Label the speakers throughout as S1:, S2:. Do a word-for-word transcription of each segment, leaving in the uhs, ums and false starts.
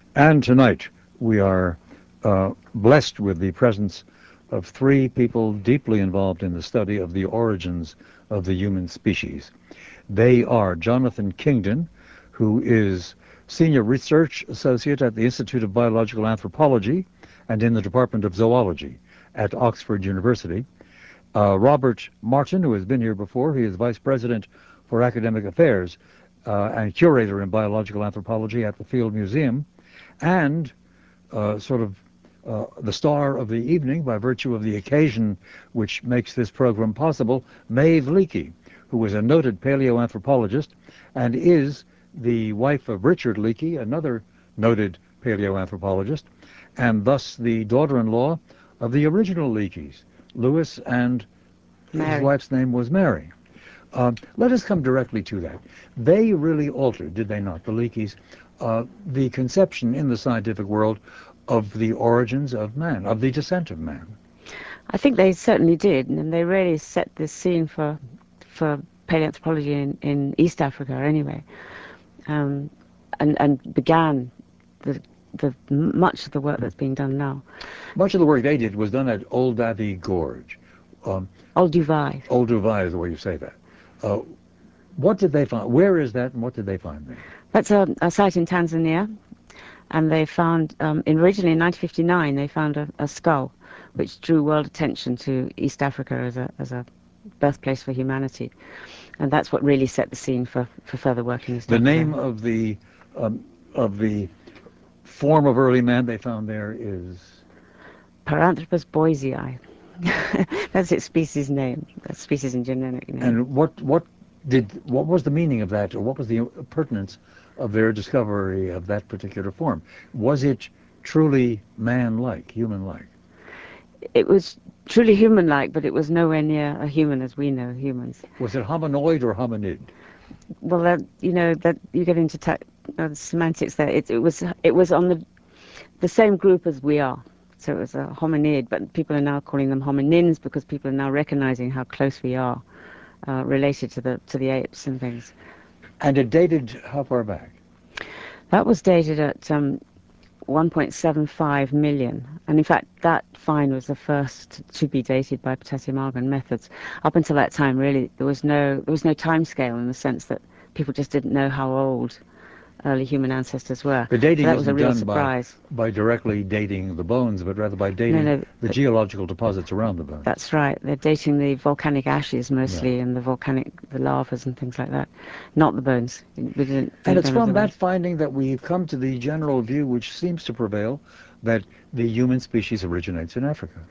S1: And tonight we are uh, blessed with the presence of three people deeply involved in the study of the origins of the human species. They are Jonathan Kingdon, who is Senior Research Associate at the Institute of Biological Anthropology and in the Department of Zoology at Oxford University. Uh, Robert Martin, who has been here before, he is Vice President for Academic Affairs uh, and Curator in Biological Anthropology at the Field Museum, and uh, sort of uh, the star of the evening by virtue of the occasion which makes this program possible, Maeve Leakey, who is a noted paleoanthropologist and is the wife of Richard Leakey, another noted paleoanthropologist, and thus the daughter-in-law of the original Leakeys, Lewis, and his
S2: Mary.
S1: wife's name was Mary. Um, let us come directly to that. They really altered, did they not, the Leakeys, uh, the conception in the scientific world of the origins of man, of the descent of man.
S2: I think they certainly did, and they really set the scene for for paleoanthropology in, in East Africa anyway, um, and, and began the, the much of the work that's being done now.
S1: Much of the work they did was done at Old Davy Gorge. Um,
S2: Olduvai.
S1: Olduvai is the way you say that. Uh, what did they find? Where is that, and what did they find there?
S2: That's a, a site in Tanzania, and they found, um, in, originally in nineteen fifty-nine, they found a, a skull which drew world attention to East Africa as a, as a birthplace for humanity. And that's what really set the scene for, for further work in East
S1: The
S2: Africa.
S1: name of the um, of the form of early man they found there is
S2: Paranthropus boisei. That's its species name, that's species and genetic name.
S1: And what what did what was the meaning of that, or what was the pertinence of their discovery of that particular form? Was it truly man-like, human-like?
S2: It was truly human-like, but it was nowhere near a human as we know humans.
S1: Was it hominoid or hominid?
S2: Well, that, you know, that you get into ta- uh, semantics there. It, it was it was on the the same group as we are. So it was a hominid, but people are now calling them hominins because people are now recognizing how close we are uh, related to the to the apes and things.
S1: And it dated how far back?
S2: That was dated at um, one point seven five million, and in fact that find was the first to be dated by potassium argon methods. Up until that time, really, there was no there was no time scale in the sense that people just didn't know how old early human ancestors were.
S1: The
S2: So
S1: dating
S2: that was a
S1: isn't
S2: real
S1: done by
S2: surprise.
S1: by directly dating the bones, but rather by
S2: No,
S1: dating
S2: no,
S1: the geological deposits around the bones.
S2: that's right. They're dating the volcanic ashes
S1: Yeah.
S2: mostly, and the volcanic, the lavas and things like that, not the bones. We didn't.
S1: And
S2: We
S1: it's
S2: don't have
S1: from
S2: the
S1: that
S2: bones.
S1: finding that we've come to the general view, which seems to prevail, that the human species originates in Africa.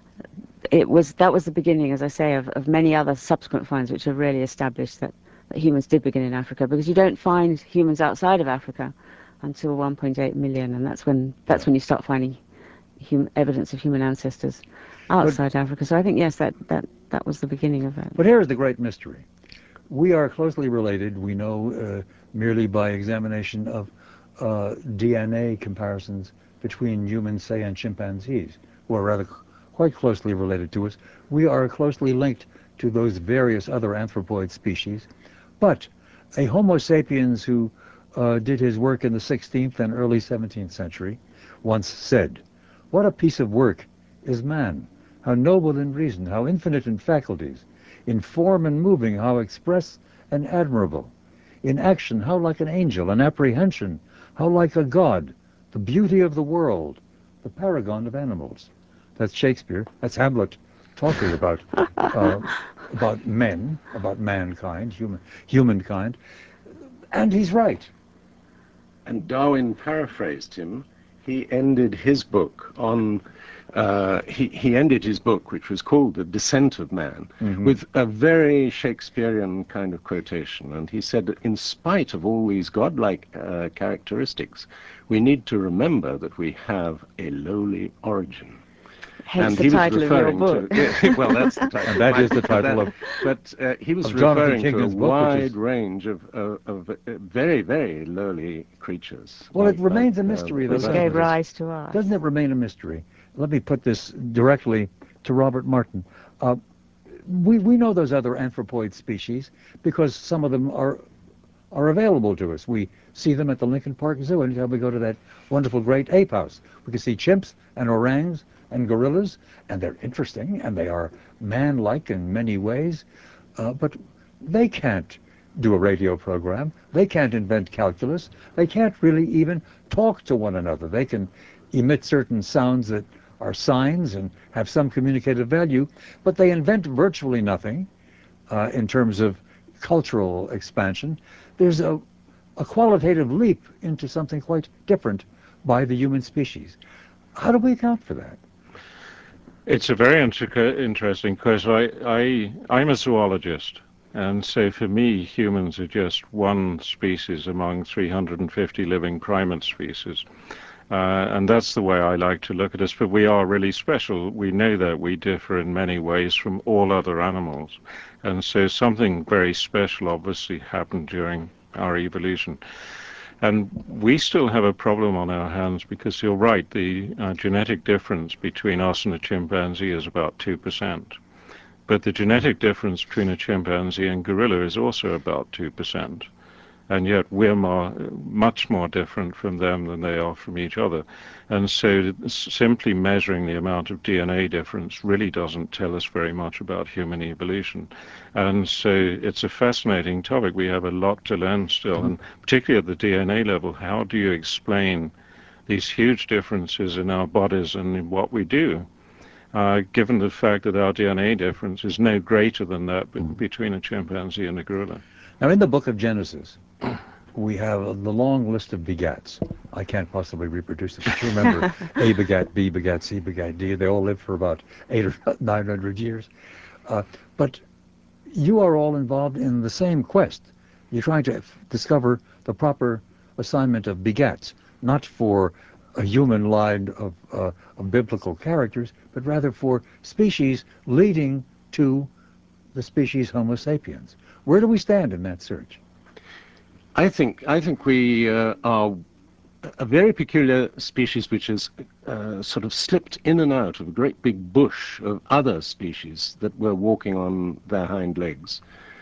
S2: It was that was the beginning, as I say, of, of many other subsequent finds which have really established that, that humans did begin in Africa, because you don't find humans outside of Africa until one point eight million, and that's when that's
S1: Yeah.
S2: when you start finding hum, evidence of human ancestors
S1: But
S2: outside Africa. So I think yes, that that that was the beginning of that.
S1: but here is the great mystery. We are closely related, we know uh, merely by examination of uh, D N A comparisons between humans, say, and chimpanzees, who are rather quite closely related to us. We are closely linked to those various other anthropoid species. But a Homo sapiens who uh, did his work in the sixteenth and early seventeenth century once said, "What a piece of work is man! How noble in reason, how infinite in faculties! In form and moving, how express and admirable! In action, how like an angel! In apprehension, how like a god! The beauty of the world, the paragon of animals." That's Shakespeare. That's Hamlet talking about uh, about men, about mankind, human humankind, and he's right.
S3: And Darwin paraphrased him. He ended his book on, uh, he, he ended his book, which was called The Descent of Man,
S1: Mm-hmm.
S3: with a very Shakespearean kind of quotation. And he said that in spite of all these godlike uh, characteristics, we need to remember that we have a lowly origin.
S2: Hence
S3: And
S2: the
S3: he was
S2: title of your
S3: referring
S2: book.
S3: to, well, that's the title.
S1: And that
S3: My-
S1: is the title
S3: that-
S1: of
S3: But uh, he was
S1: of Jonathan
S3: referring to a
S1: Kingdon's book, which is
S3: wide range of, of, of uh, very, very lowly creatures.
S1: well, it
S3: like,
S1: remains a
S3: like, uh,
S1: mystery, though,
S2: Which
S1: doesn't
S2: gave
S1: it?
S3: vertebrates.
S2: rise to us.
S1: Doesn't it remain a mystery? Let me put this directly to Robert Martin. Uh, we we know those other anthropoid species because some of them are are available to us. We see them at the Lincoln Park Zoo anytime we go to that wonderful great ape house. We can see chimps and orangs and gorillas, and they're interesting, and they are man-like in many ways, uh, but they can't do a radio program. They can't invent calculus. They can't really even talk to one another. They can emit certain sounds that are signs and have some communicative value, but they invent virtually nothing uh, in terms of cultural expansion. There's a, a qualitative leap into something quite different by the human species. How do we account for that?
S4: It's a very inter- interesting question. I, I, I'm a zoologist, and so for me, humans are just one species among three hundred fifty living primate species. Uh, and that's the way I like to look at us, but we are really special. We know that we differ in many ways from all other animals. And so something very special obviously happened during our evolution. And we still have a problem on our hands because you're right, the uh, genetic difference between us and a chimpanzee is about two percent. But the genetic difference between a chimpanzee and gorilla is also about two percent. And yet we're more, much more different from them than they are from each other. And so simply measuring the amount of D N A difference really doesn't tell us very much about human evolution. And so it's a fascinating topic. We have a lot to learn still, and particularly at the D N A level, how do you explain these huge differences in our bodies and in what we do, uh, given the fact that our D N A difference is no greater than that between a chimpanzee and a gorilla.
S1: Now, in the book of Genesis, we have the long list of begats. I can't possibly reproduce it, but you remember A begat B begat C begat D. They all lived for about eight or nine hundred years. Uh, but you are all involved in the same quest. You're trying to f- discover the proper assignment of begats, not for a human line of, uh, of biblical characters, but rather for species leading to the species Homo sapiens. Where do we stand in that search?
S3: I think I think we uh, are a very peculiar species which has uh, sort of slipped in and out of a great big bush of other species that were walking on their hind legs.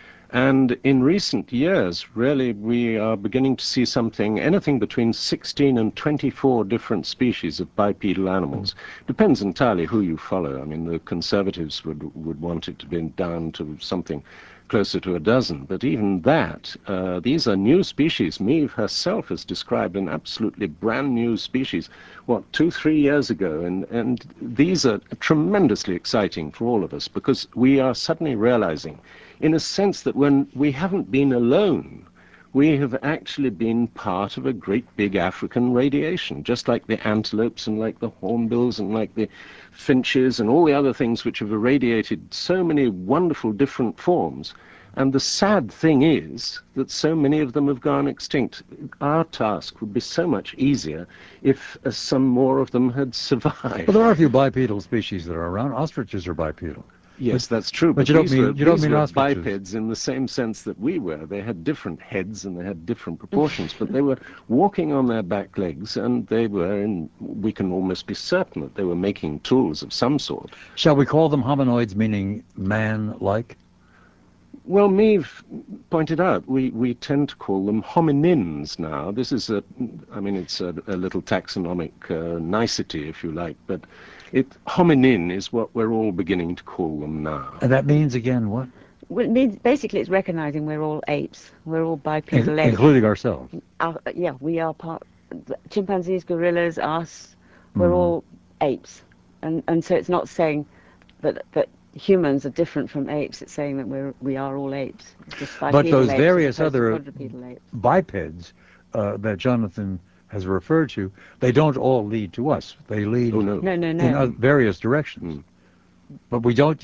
S3: And in recent years, really, we are beginning to see something, anything between sixteen and twenty-four different species of bipedal animals. Mm. Depends entirely who you follow. I mean, the conservatives would, would want it to be down to something closer to a dozen. But even that, uh, these are new species. Meave herself has described an absolutely brand new species, what, two, three years ago. And, and these are tremendously exciting for all of us because we are suddenly realizing, in a sense, that when we haven't been alone, we have actually been part of a great big African radiation, just like the antelopes and like the hornbills and like the finches and all the other things which have irradiated so many wonderful different forms. And the sad thing is that so many of them have gone extinct. Our task would be so much easier if uh, some more of them had survived.
S1: Well, there are a few bipedal species that are around. Ostriches are bipedal.
S3: Yes,
S1: but,
S3: that's true.
S1: But,
S3: But,
S1: you don't
S3: these
S1: mean
S3: were,
S1: you don't
S3: these
S1: mean
S3: were
S1: ostriches.
S3: bipeds in the same sense that we were. They had different heads and they had different proportions, but they were walking on their back legs, and they were, in, we can almost be certain that they were making tools of some sort.
S1: Shall we call them hominoids, meaning man-like?
S3: Well, Meave pointed out we, we tend to call them hominins now. This is a, I mean, it's a, a little taxonomic uh, nicety, if you like, but it, hominin is what we're all beginning to call them now.
S1: And that means, again, what?
S2: Well, it means basically it's recognizing we're all apes. We're all bipedal
S1: In-
S2: apes.
S1: including ourselves.
S2: Our, yeah, we are part. Chimpanzees, gorillas, us. We're mm. all apes, and and so it's not saying that that humans are different from apes. It's saying that we're we are all apes. It's just bipedal
S1: but those
S2: apes
S1: various
S2: as
S1: other
S2: apes.
S1: bipeds uh, that Jonathan has referred to, they don't all lead to us. They lead
S3: oh, no.
S2: No, no, no.
S1: in uh, various directions. Mm. But we don't.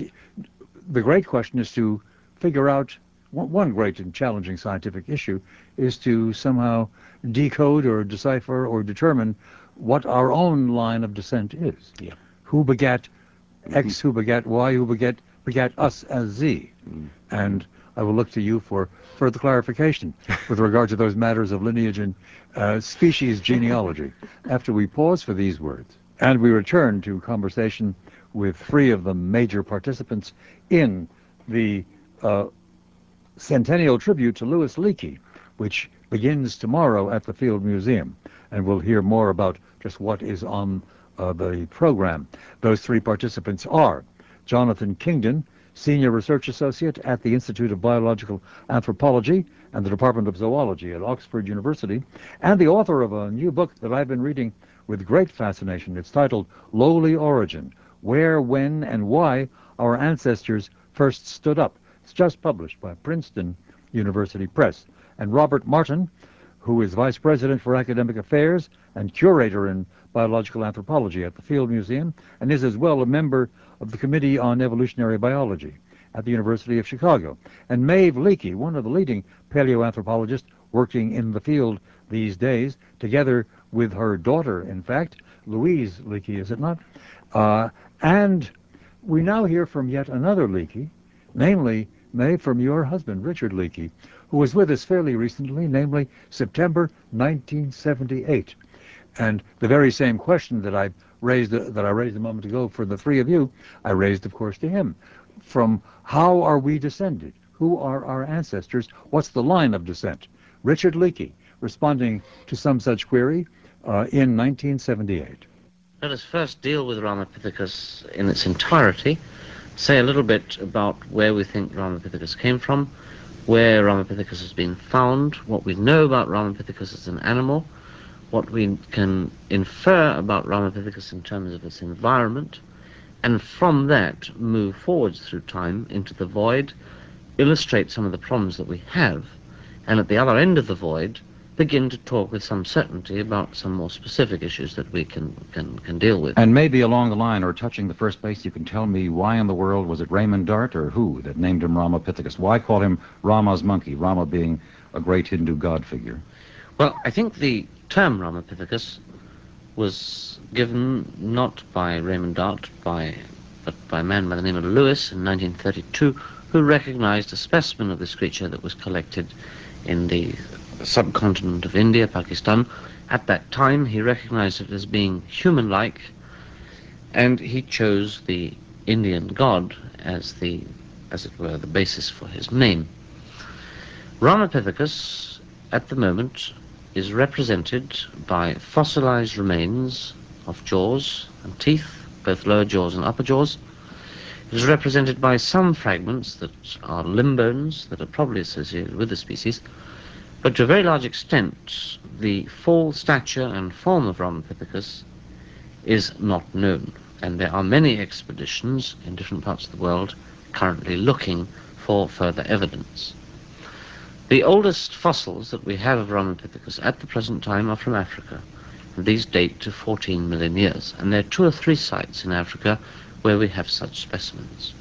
S1: The great question is to figure out. One great and challenging scientific issue is to somehow decode or decipher or determine what our own line of descent is.
S3: Yeah.
S1: Who begat X, mm-hmm. who begat Y, who begat begat us as Z. Mm-hmm. And I will look to you for further clarification with regard to those matters of lineage and uh, species genealogy after we pause for these words. And we return to conversation with three of the major participants in the uh, centennial tribute to Louis Leakey, which begins tomorrow at the Field Museum. And we'll hear more about just what is on uh, the program. Those three participants are Jonathan Kingdon, Senior Research Associate at the Institute of Biological Anthropology and the Department of Zoology at Oxford University, and the author of a new book that I've been reading with great fascination. It's titled Lowly Origin: Where, When, and Why Our Ancestors First Stood Up. It's just published by Princeton University Press. And Robert Martin, who is Vice President for Academic Affairs and Curator in Biological Anthropology at the Field Museum, and is as well a member of the Committee on Evolutionary Biology at the University of Chicago. And Maeve Leakey, one of the leading paleoanthropologists working in the field these days, together with her daughter, in fact, Louise Leakey, is it not? Uh, and we now hear from yet another Leakey, namely, Maeve, from your husband, Richard Leakey, who was with us fairly recently, namely September nineteen seventy-eight. And the very same question that I raised uh, that I raised a moment ago for the three of you, I raised, of course, to him. From how are we descended? Who are our ancestors? What's the line of descent? Richard Leakey, responding to some such query uh, in nineteen seventy-eight.
S5: Let us first deal with Ramapithecus in its entirety, say a little bit about where we think Ramapithecus came from, where Ramapithecus has been found, what we know about Ramapithecus as an animal, what we can infer about Ramapithecus in terms of its environment, and from that move forwards through time into the void, illustrate some of the problems that we have, and at the other end of the void begin to talk with some certainty about some more specific issues that we can, can, can deal with.
S6: And maybe along the line, or touching the first base, you can tell me why in the world was it Raymond Dart or who that named him Ramapithecus? Why call him Rama's monkey, Rama being a great Hindu god figure?
S5: Well, I think the term Ramapithecus was given not by Raymond Dart, by, but by a man by the name of Lewis in nineteen thirty-two, who recognized a specimen of this creature that was collected in the subcontinent of India, Pakistan. At that time, he recognized it as being human-like, and he chose the Indian god as the, as it were, the basis for his name. Ramapithecus, at the moment, is represented by fossilized remains of jaws and teeth, both lower jaws and upper jaws. It is represented by some fragments that are limb bones that are probably associated with the species, but to a very large extent the full stature and form of Ramapithecus is not known, and there are many expeditions in different parts of the world currently looking for further evidence. The oldest fossils that we have of Ramapithecus at the present time are from Africa, and these date to fourteen million years, and there are two or three sites in Africa where we have such specimens.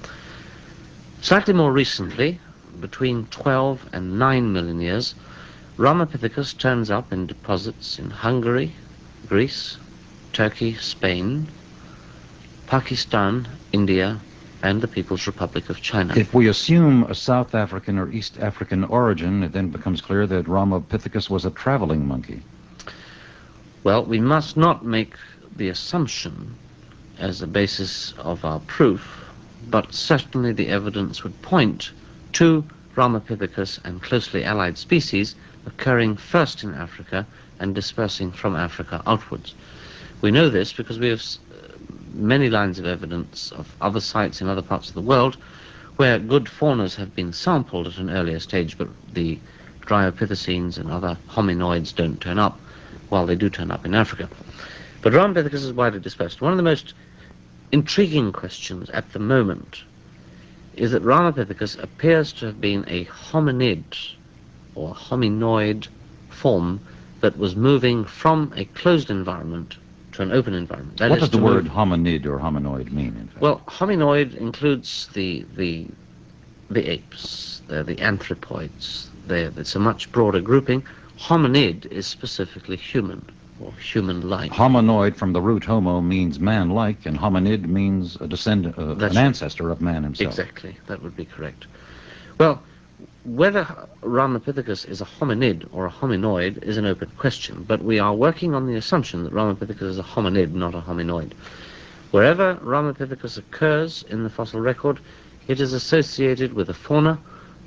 S5: Slightly more recently, between twelve and nine million years, Ramapithecus turns up in deposits in Hungary, Greece, Turkey, Spain, Pakistan, India, and the People's Republic of China.
S6: If we assume a South African or East African origin, it then becomes clear that Ramapithecus was a traveling monkey.
S5: Well, we must not make the assumption as a basis of our proof, but certainly the evidence would point to Ramapithecus and closely allied species occurring first in Africa and dispersing from Africa outwards. We know this because we have many lines of evidence of other sites in other parts of the world where good faunas have been sampled at an earlier stage, but the Dryopithecines and other hominoids don't turn up, while they do turn up in Africa. But Ramapithecus is widely dispersed. One of the most intriguing questions at the moment is that Ramapithecus appears to have been a hominid or hominoid form that was moving from a closed environment to an open environment. That
S6: what
S5: is
S6: does the
S5: to
S6: word
S5: move...
S6: hominid or hominoid mean, in fact?
S5: Well, hominoid includes the the the apes, the, the anthropoids. They're, it's a much broader grouping. Hominid is specifically human or human-like.
S6: Hominoid from the root homo means man-like, and hominid means a descendant, uh, an
S5: right.
S6: ancestor of man himself.
S5: Exactly, that would be correct. Well, whether Ramapithecus is a hominid or a hominoid is an open question, but we are working on the assumption that Ramapithecus is a hominid, not a hominoid. Wherever Ramapithecus occurs in the fossil record, it is associated with a fauna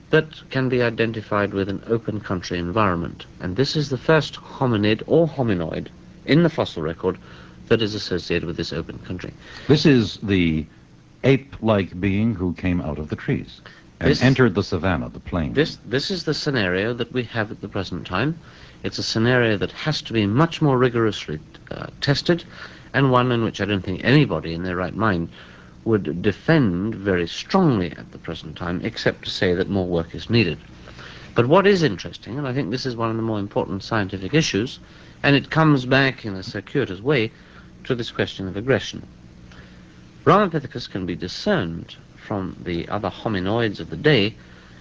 S5: that can be identified with an open country environment. And this is the first hominid or hominoid in the fossil record that is associated with this open country.
S6: This is the ape-like being who came out of the trees and
S5: This-
S6: entered the savanna, the plain.
S5: This, this is the scenario that we have at the present time. It's a scenario that has to be much more rigorously uh, tested, and one in which I don't think anybody in their right mind would defend very strongly at the present time, except to say that more work is needed. But what is interesting, and I think this is one of the more important scientific issues, and it comes back in a circuitous way to this question of aggression. Ramapithecus can be discerned from the other hominoids of the day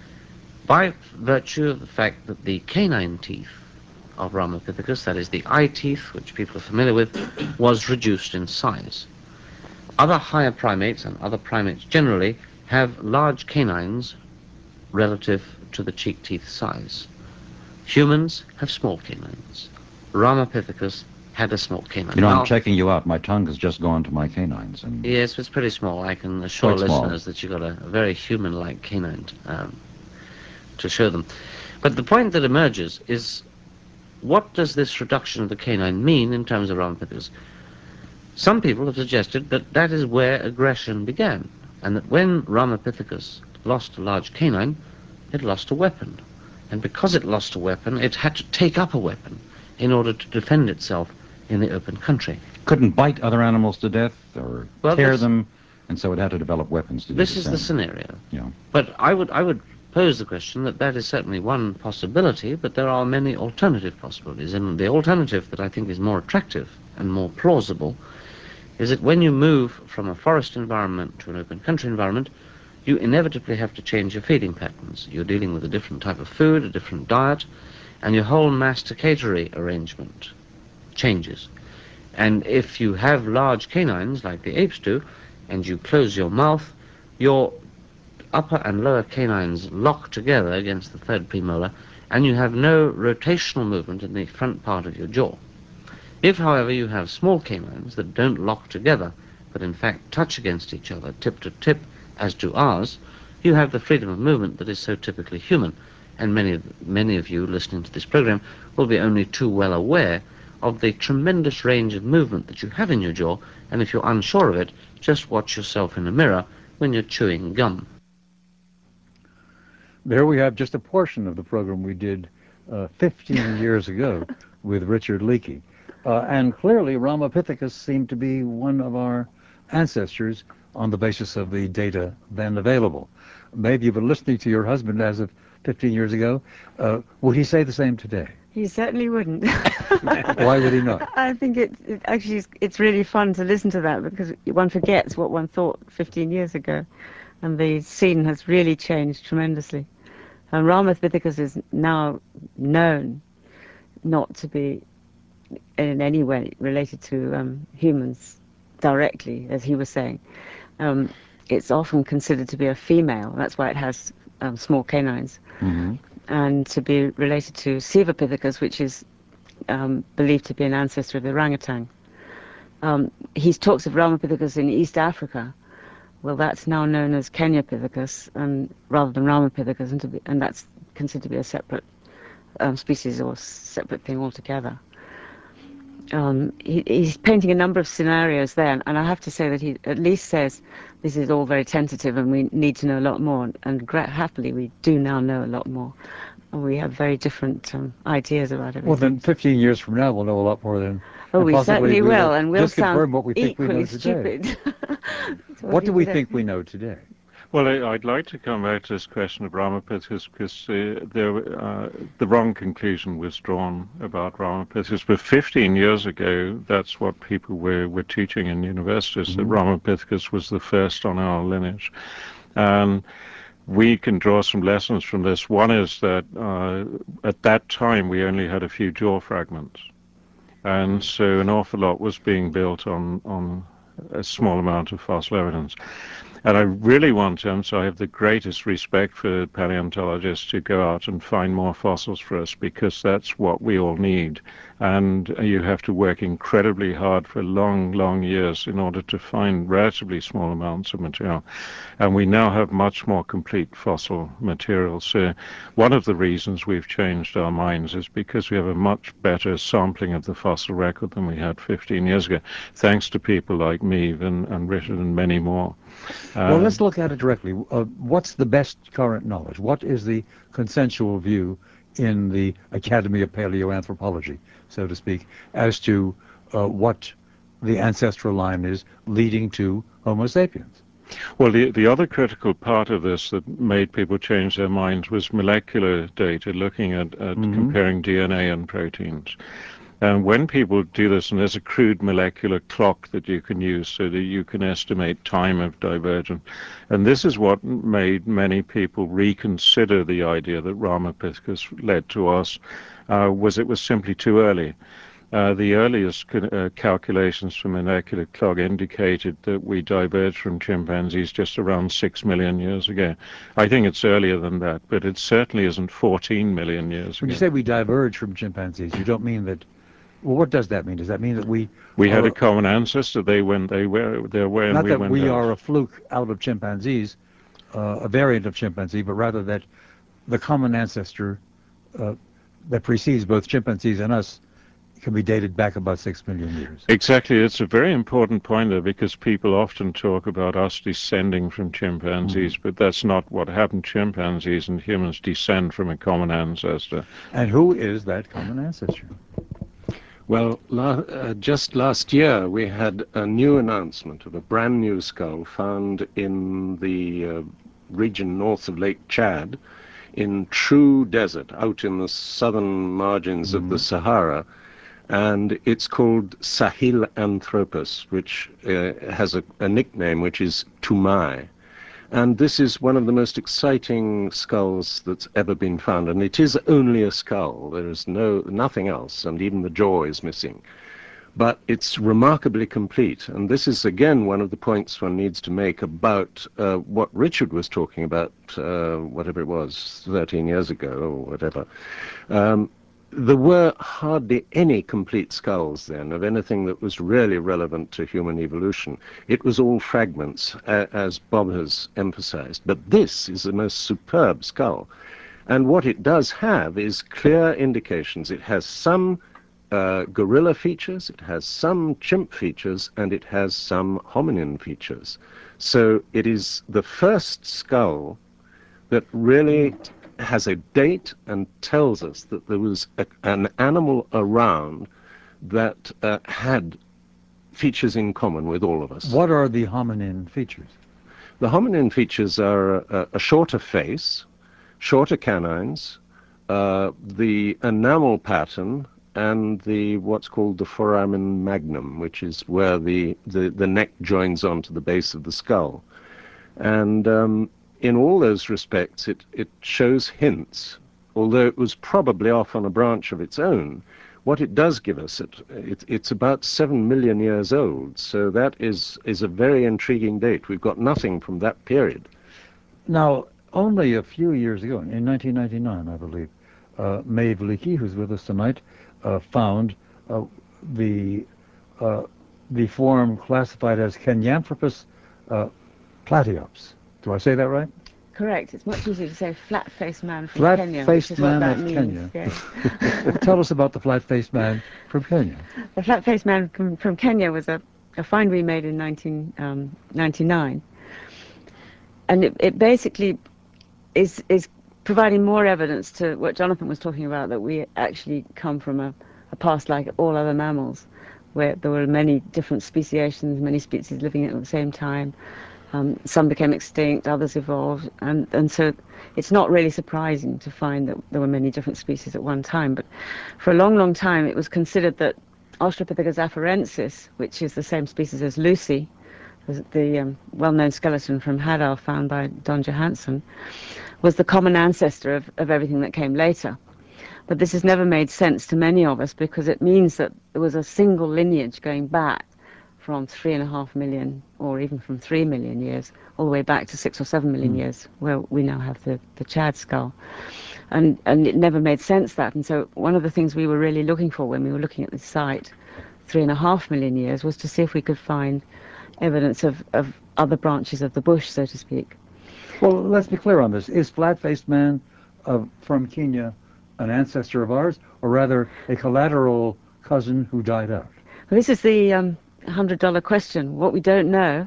S5: by virtue of the fact that the canine teeth of Ramapithecus, that is the eye teeth, which people are familiar with, was reduced in size. Other higher primates, and other primates generally, have large canines relative to the cheek teeth size. Humans have small canines. Ramapithecus had a small canine.
S6: You know,
S5: Now-
S6: I'm checking you out. My tongue has just gone to my canines. And
S5: Yes, it's pretty small. I can assure
S6: Quite small.
S5: listeners that you've got a, a very human-like canine um, to show them. But the point that emerges is, what does this reduction of the canine mean in terms of Ramapithecus? Some people have suggested that that is where aggression began, and that when Ramapithecus lost a large canine, it lost a weapon. And because it lost a weapon, it had to take up a weapon in order to defend itself in the open country.
S6: couldn't bite other animals to death or
S5: Well,
S6: tear
S5: this-
S6: them, and so it had to develop weapons to do
S5: This
S6: the
S5: is
S6: same.
S5: the scenario.
S6: Yeah.
S5: But I would, I would pose the question that that is certainly one possibility, but there are many alternative possibilities. And the alternative that I think is more attractive and more plausible is that when you move from a forest environment to an open country environment, you inevitably have to change your feeding patterns. You're dealing with a different type of food, a different diet, and your whole masticatory arrangement changes. And if you have large canines, like the apes do, and you close your mouth, your upper and lower canines lock together against the third premolar, and you have no rotational movement in the front part of your jaw. If, however, you have small canines that don't lock together, but in fact touch against each other, tip to tip, as do ours, you have the freedom of movement that is so typically human. And many of, many of you listening to this program will be only too well aware of the tremendous range of movement that you have in your jaw, and if you're unsure of it, just watch yourself in a mirror when you're chewing gum.
S1: There we have just a portion of the program we did uh, fifteen years ago with Richard Leakey. Uh, and clearly Ramapithecus seemed to be one of our ancestors on the basis of the data then available. Maybe you've been listening to your husband as of fifteen years ago. Uh, would he say the same today?
S2: He certainly wouldn't.
S1: Why would he not?
S2: I think it, it actually is, it's really fun to listen to that, because one forgets what one thought fifteen years ago, and the scene has really changed tremendously. And Ramapithecus is now known not to be in any way related to um, humans directly, as he was saying. Um, it's often considered to be a female. That's why it has um, small canines.
S6: Mm-hmm.
S2: And to be related to Sivapithecus, which is um, believed to be an ancestor of the orangutan. Um, he talks of Ramapithecus in East Africa. Well, that's now known as Kenyapithecus, and rather than Ramapithecus, and, to be, and that's considered to be a separate um, species or separate thing altogether. Um, he, he's painting a number of scenarios there, and I have to say that he at least says this is all very tentative and we need to know a lot more, and gra- happily we do now know a lot more, and we have very different um, ideas about everything.
S1: Well, then fifteen years from now we'll know a lot more than.
S2: Oh,
S1: and
S2: we
S1: possibly
S2: certainly
S1: we
S2: will, and we'll
S1: just confirm
S2: sound
S1: what we think we know
S2: equally
S1: today.
S2: stupid.
S1: What do we think we know today?
S4: Well, I, I'd like to come back to this question of Ramapithecus, because uh, there, uh, the wrong conclusion was drawn about Ramapithecus. But fifteen years ago, that's what people were, were teaching in universities,
S6: Mm-hmm.
S4: that Ramapithecus was the first on our lineage. And we can draw some lessons from this. One is that uh, at that time we only had a few jaw fragments, and so an awful lot was being built on, on a small amount of fossil evidence. And I really want to, so I have the greatest respect for paleontologists to go out and find more fossils for us, because that's what we all need. and you have to work incredibly hard for long, long years in order to find relatively small amounts of material. And we now have much more complete fossil material. So one of the reasons we've changed our minds is because we have a much better sampling of the fossil record than we had fifteen years ago, thanks to people like Meave and, and Richard and many more.
S1: Well,
S4: Um,
S1: let's look at it directly. Uh, what's the best current knowledge? What is the consensual view in the Academy of Paleoanthropology, so to speak, as to uh, what the ancestral line is leading to Homo sapiens?
S4: Well, the, the other critical part of this that made people change their minds was molecular data, looking at, at
S1: Mhm.
S4: comparing D N A and proteins. And when people do this, and there's a crude molecular clock that you can use so that you can estimate time of divergence, and this is what made many people reconsider the idea that Ramapithecus led to us, uh, was it was simply too early. Uh, the earliest uh, calculations from molecular clock indicated that we diverged from chimpanzees just around six million years ago. I think it's earlier than that, but it certainly isn't fourteen million years
S1: When
S4: ago.
S1: you say we diverge from chimpanzees, you don't mean that. Well, what does that mean? Does that mean that we
S4: We had
S1: are,
S4: a common ancestor. They went they were their way, and
S1: not
S4: we
S1: that
S4: went
S1: we
S4: ours.
S1: are a fluke out of chimpanzees, uh, a variant of chimpanzee, but rather that the common ancestor uh, that precedes both chimpanzees and us can be dated back about six million years.
S4: Exactly. It's a very important point there, because people often talk about us descending from chimpanzees,
S1: Mm.
S4: but that's not what happened. Chimpanzees and humans descend from a common ancestor.
S1: And who is that common ancestor?
S3: Well, la uh, just last year we had a new announcement of a brand new skull found in the uh, region north of Lake Chad, in true desert, out in the southern margins of the Sahara, and it's called Sahelanthropus, which uh, has a, a nickname which is Tumai. And this is one of the most exciting skulls that's ever been found, and it is only a skull. There is no nothing else, and even the jaw is missing. But it's remarkably complete, and this is again one of the points one needs to make about uh, what Richard was talking about, uh, whatever it was, thirteen years ago or whatever. Um, there were hardly any complete skulls then of anything that was really relevant to human evolution. It was all fragments, uh, as Bob has emphasized. But this is the most superb skull. And what it does have is clear indications. It has some uh, gorilla features, it has some chimp features, and it has some hominin features. So it is the first skull that really has a date and tells us that there was a, an animal around that uh, had features in common with all of us.
S1: What are the hominin features?
S3: The hominin features are a, a shorter face, shorter canines, uh, the enamel pattern, and the what's called the foramen magnum, which is where the, the, the neck joins onto the base of the skull. And um, in all those respects, it, it shows hints, although it was probably off on a branch of its own. What it does give us, it, it, it's about seven million years old, so that is, is a very intriguing date. We've got nothing from that period.
S1: Now, only a few years ago, in nineteen ninety-nine, I believe, uh, Maeve Leakey, who's with us tonight, uh, found uh, the uh, the form classified as Kenyanthropus uh, platyops. Do I say that right?
S2: Correct. It's much easier to say flat-faced man from Kenya, which
S1: Flat-faced
S2: is what
S1: man
S2: that
S1: of
S2: means.
S1: Kenya.
S2: Yes.
S1: Well, tell us about the flat-faced man from Kenya.
S2: The flat-faced man from, from Kenya was a, a find we made in nineteen ninety-nine. And it, it basically is, is providing more evidence to what Jonathan was talking about, that we actually come from a, a past like all other mammals, where there were many different speciations, many species living at the same time. Um, some became extinct, others evolved, and, and so it's not really surprising to find that there were many different species at one time. But for a long, long time, it was considered that Australopithecus afarensis, which is the same species as Lucy, the um, well-known skeleton from Hadar found by Don Johanson, was the common ancestor of, of everything that came later. But this has never made sense to many of us, because it means that there was a single lineage going back from three and a half million, or even from three million years, all the way back to six or seven million
S1: Mm.
S2: years, where we now have the, the Chad skull. and, and it never made sense that. And so one of the things we were really looking for when we were looking at this site three and a half million years was to see if we could find evidence of, of other branches of the bush, so to speak.
S1: Well, let's be clear on this. Is flat-faced man uh, from Kenya an ancestor of ours, or rather a collateral cousin who died out?
S2: Well, this is the um, hundred dollar question. What we don't know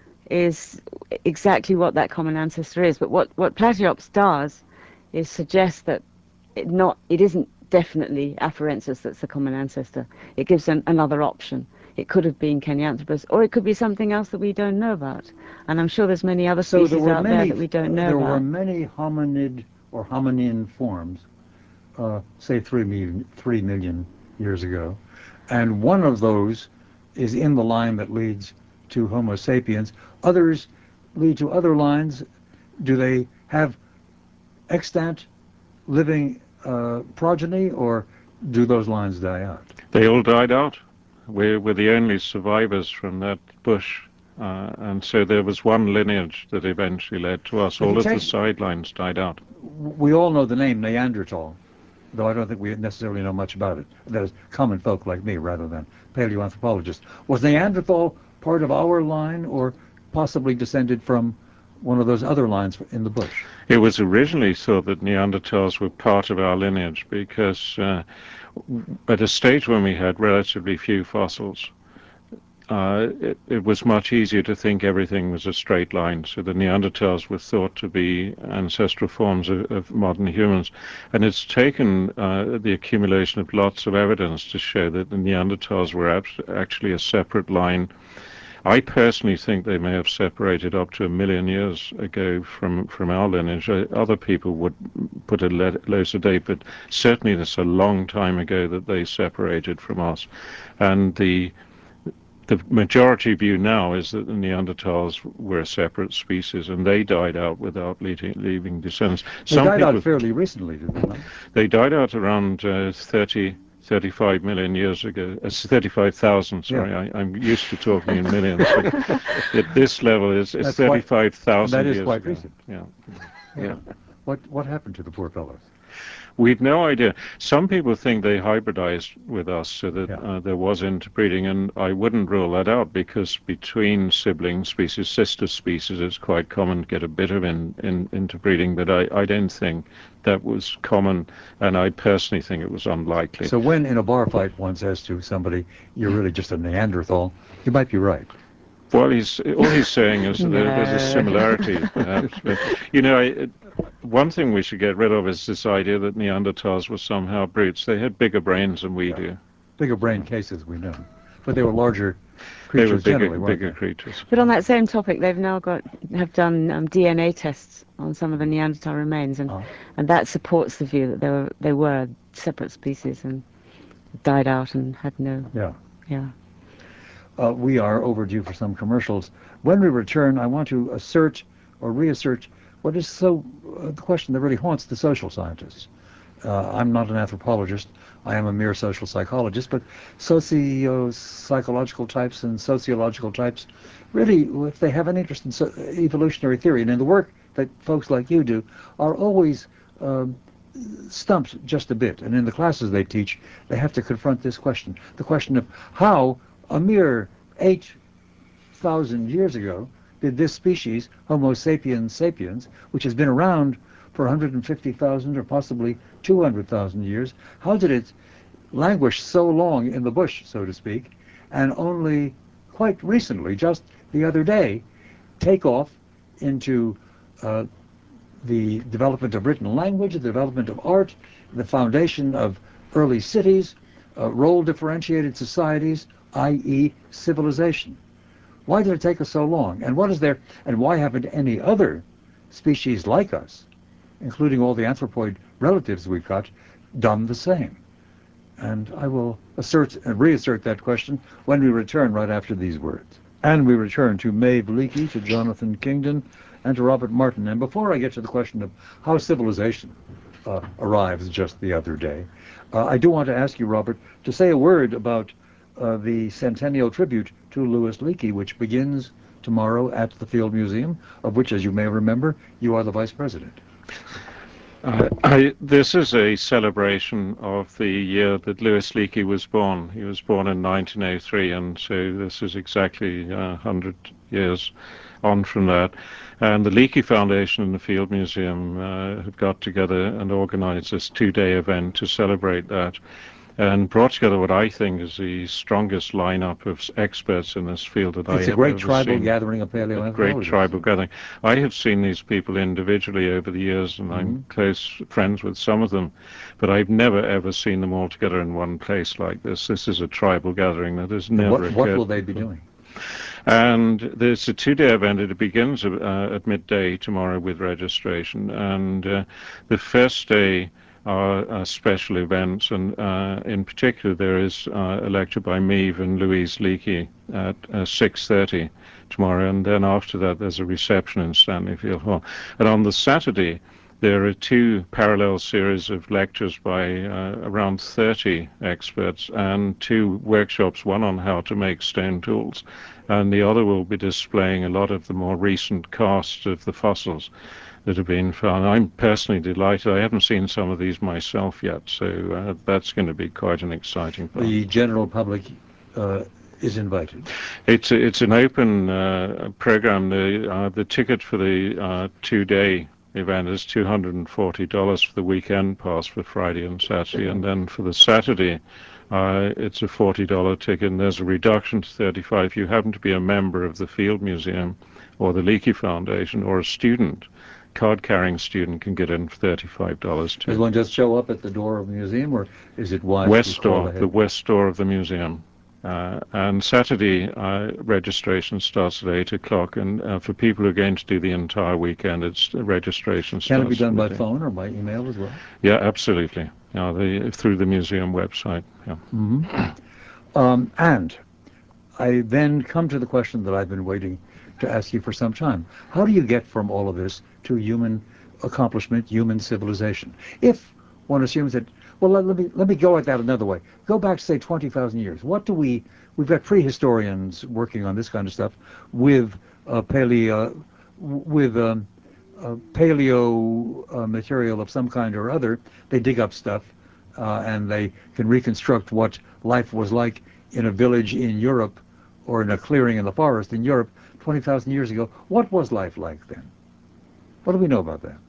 S2: is exactly what that common ancestor is, but what, what Platyops does is suggest that it not it isn't definitely Afarensis that's the common ancestor. It gives an, another option. It could have been Kenyanthropus, or it could be something else that we don't know about. And I'm sure there's many other
S1: So
S2: species
S1: there
S2: out
S1: many,
S2: there that we don't know
S1: there
S2: about.
S1: There were many hominid or hominin forms, uh, say three million, three million years ago, and one of those is in the line that leads to Homo sapiens. Others lead to other lines. Do they have extant living uh, progeny, or do those lines die out?
S4: They all died out. We're, we're the only survivors from that bush. Uh, and so there was one lineage that eventually led to us.
S1: If
S4: All
S1: you
S4: of
S1: take-
S4: the sidelines died out.
S1: We all know the name Neanderthal, though I don't think we necessarily know much about it. That is, common folk like me rather than paleoanthropologists. Was Neanderthal part of our line, or possibly descended from one of those other lines in the bush?
S4: It was originally thought that Neanderthals were part of our lineage because uh, at a stage when we had relatively few fossils, uh, it, it was much easier to think everything was a straight line. So the Neanderthals were thought to be ancestral forms of, of modern humans. And it's taken uh, the accumulation of lots of evidence to show that the Neanderthals were actually a separate line. I personally think they may have separated up to a million years ago from, from our lineage. Uh, Other people would put a later date, but certainly it's a long time ago that they separated from us. And the the majority view now is that the Neanderthals were a separate species, and they died out without leaving, leaving descendants.
S1: They
S4: Some
S1: died
S4: people,
S1: out fairly recently, did they not?
S4: They died out around uh, thirty, thirty-five million years ago. Uh, thirty-five thousand, sorry.
S1: Yeah.
S4: I, I'm used to talking in millions. But at this level, it's, it's
S1: That's quite-
S4: thirty-five thousand
S1: that is
S4: years
S1: quite
S4: ago.
S1: recent.
S4: Yeah.
S1: Yeah. What what happened to the poor fellows?
S4: We've no idea. Some people think they hybridized with us so that
S1: Yeah.
S4: uh, there was interbreeding, and I wouldn't rule that out because between sibling species, sister species, it's quite common to get a bit of in, in, interbreeding, but I, I don't think that was common, and I personally think it was unlikely.
S1: So when in a bar fight one says to somebody, "You're really just a Neanderthal," you might be right.
S4: Well, he's all he's saying is that there, there's a
S2: No.
S4: similarity, perhaps. But you know, I, it, one thing we should get rid of is this idea that Neanderthals were somehow brutes. They had bigger brains than we
S1: Yeah.
S4: do.
S1: Bigger brain cases, we know, but they were larger
S4: They
S1: creatures
S4: were bigger,
S1: generally, weren't
S4: bigger
S1: they?
S4: creatures.
S2: But on that same topic, they've now got have done um, D N A tests on some of the Neanderthal remains, and
S1: Uh-huh.
S2: and that supports the view that they were they were separate species and died out and had no
S1: Yeah.
S2: yeah.
S1: Uh, we are overdue for some commercials. When we return, I want to assert or reassert what is so uh, the question that really haunts the social scientists. Uh, I'm not an anthropologist. I am a mere social psychologist, but socio-psychological types and sociological types, really, if they have an interest in so evolutionary theory and in the work that folks like you do, are always um, stumped just a bit. And in the classes they teach, they have to confront this question, the question of how a mere eight thousand years ago did this species, Homo sapiens sapiens, which has been around for one hundred fifty thousand or possibly two hundred thousand years, how did it languish so long in the bush, so to speak, and only quite recently, just the other day, take off into uh, the development of written language, the development of art, the foundation of early cities, uh, role-differentiated societies, that is civilization. Why did it take us so long? And what is there, and why haven't any other species like us, including all the anthropoid relatives we've got, done the same? And I will assert and reassert that question when we return right after these words. And we return to Maeve Leakey, to Jonathan Kingdon, and to Robert Martin. And before I get to the question of how civilization uh, arrives just the other day, uh, I do want to ask you, Robert, to say a word about uh, the centennial tribute to Louis Leakey, which begins tomorrow at the Field Museum, of which, as you may remember, you are the vice president.
S4: Uh, I, this is a celebration of the year that Louis Leakey was born. He was born in nineteen oh three, and so this is exactly uh, one hundred years on from that. And the Leakey Foundation and the Field Museum uh, have got together and organized this two-day event to celebrate that, and brought together what I think is the strongest lineup of experts in this field that I
S1: It's a
S4: have
S1: great
S4: ever
S1: tribal
S4: seen.
S1: gathering of
S4: A great
S1: paleoanthropologists.
S4: tribal gathering. I have seen these people individually over the years, and I'm
S1: Mhm.
S4: close friends with some of them, but I've never ever seen them all together in one place like this. This is a tribal gathering that has
S1: And
S4: never
S1: what, what
S4: occurred
S1: will they be
S4: before.
S1: doing?
S4: And there's a two-day event. It begins uh, at midday tomorrow with registration, and uh, the first day are uh, special events, and uh, in particular there is uh, a lecture by Meave and Louise Leakey at uh, six thirty tomorrow, and then after that there's a reception in Stanley Field Hall. And on the Saturday there are two parallel series of lectures by uh, around thirty experts and two workshops, one on how to make stone tools, and the other will be displaying a lot of the more recent casts of the fossils that have been found. I'm personally delighted. I haven't seen some of these myself yet, so uh, that's going to be quite an exciting part.
S1: The general public uh, is invited.
S4: It's a, it's an open uh, program. The uh, the ticket for the uh, two-day event is two hundred and forty dollars for the weekend pass for Friday and Saturday, and then for the Saturday, uh, it's a forty dollar ticket. And there's a reduction to thirty-five. If you happen to be a member of the Field Museum, or the Leakey Foundation, or a student, card-carrying student can get in for thirty-five dollars
S1: Does
S4: too.
S1: one just show up at the door of the museum, or is it wise
S4: West
S1: to call
S4: door,
S1: ahead?
S4: the west door of the museum. Uh, and Saturday uh, registration starts at eight o'clock, and uh, for people who are going to do the entire weekend, it's registration
S1: Can it be
S4: starts
S1: done by
S4: midday.
S1: phone or by email as well?
S4: Yeah, absolutely. Yeah, the, through the museum website. Yeah.
S1: Mm-hmm. Um, and I then come to the question that I've been waiting to ask you for some time. How do you get from all of this to human accomplishment, human civilization? If one assumes that, well, let, let me let me go at that another way. Go back, say, twenty thousand years. What do we, we've got prehistorians working on this kind of stuff with uh, paleo, with um, uh, paleo uh, material of some kind or other. They dig up stuff uh, and they can reconstruct what life was like in a village in Europe or in a clearing in the forest in Europe twenty thousand years ago. What was life like then? What do we know about that?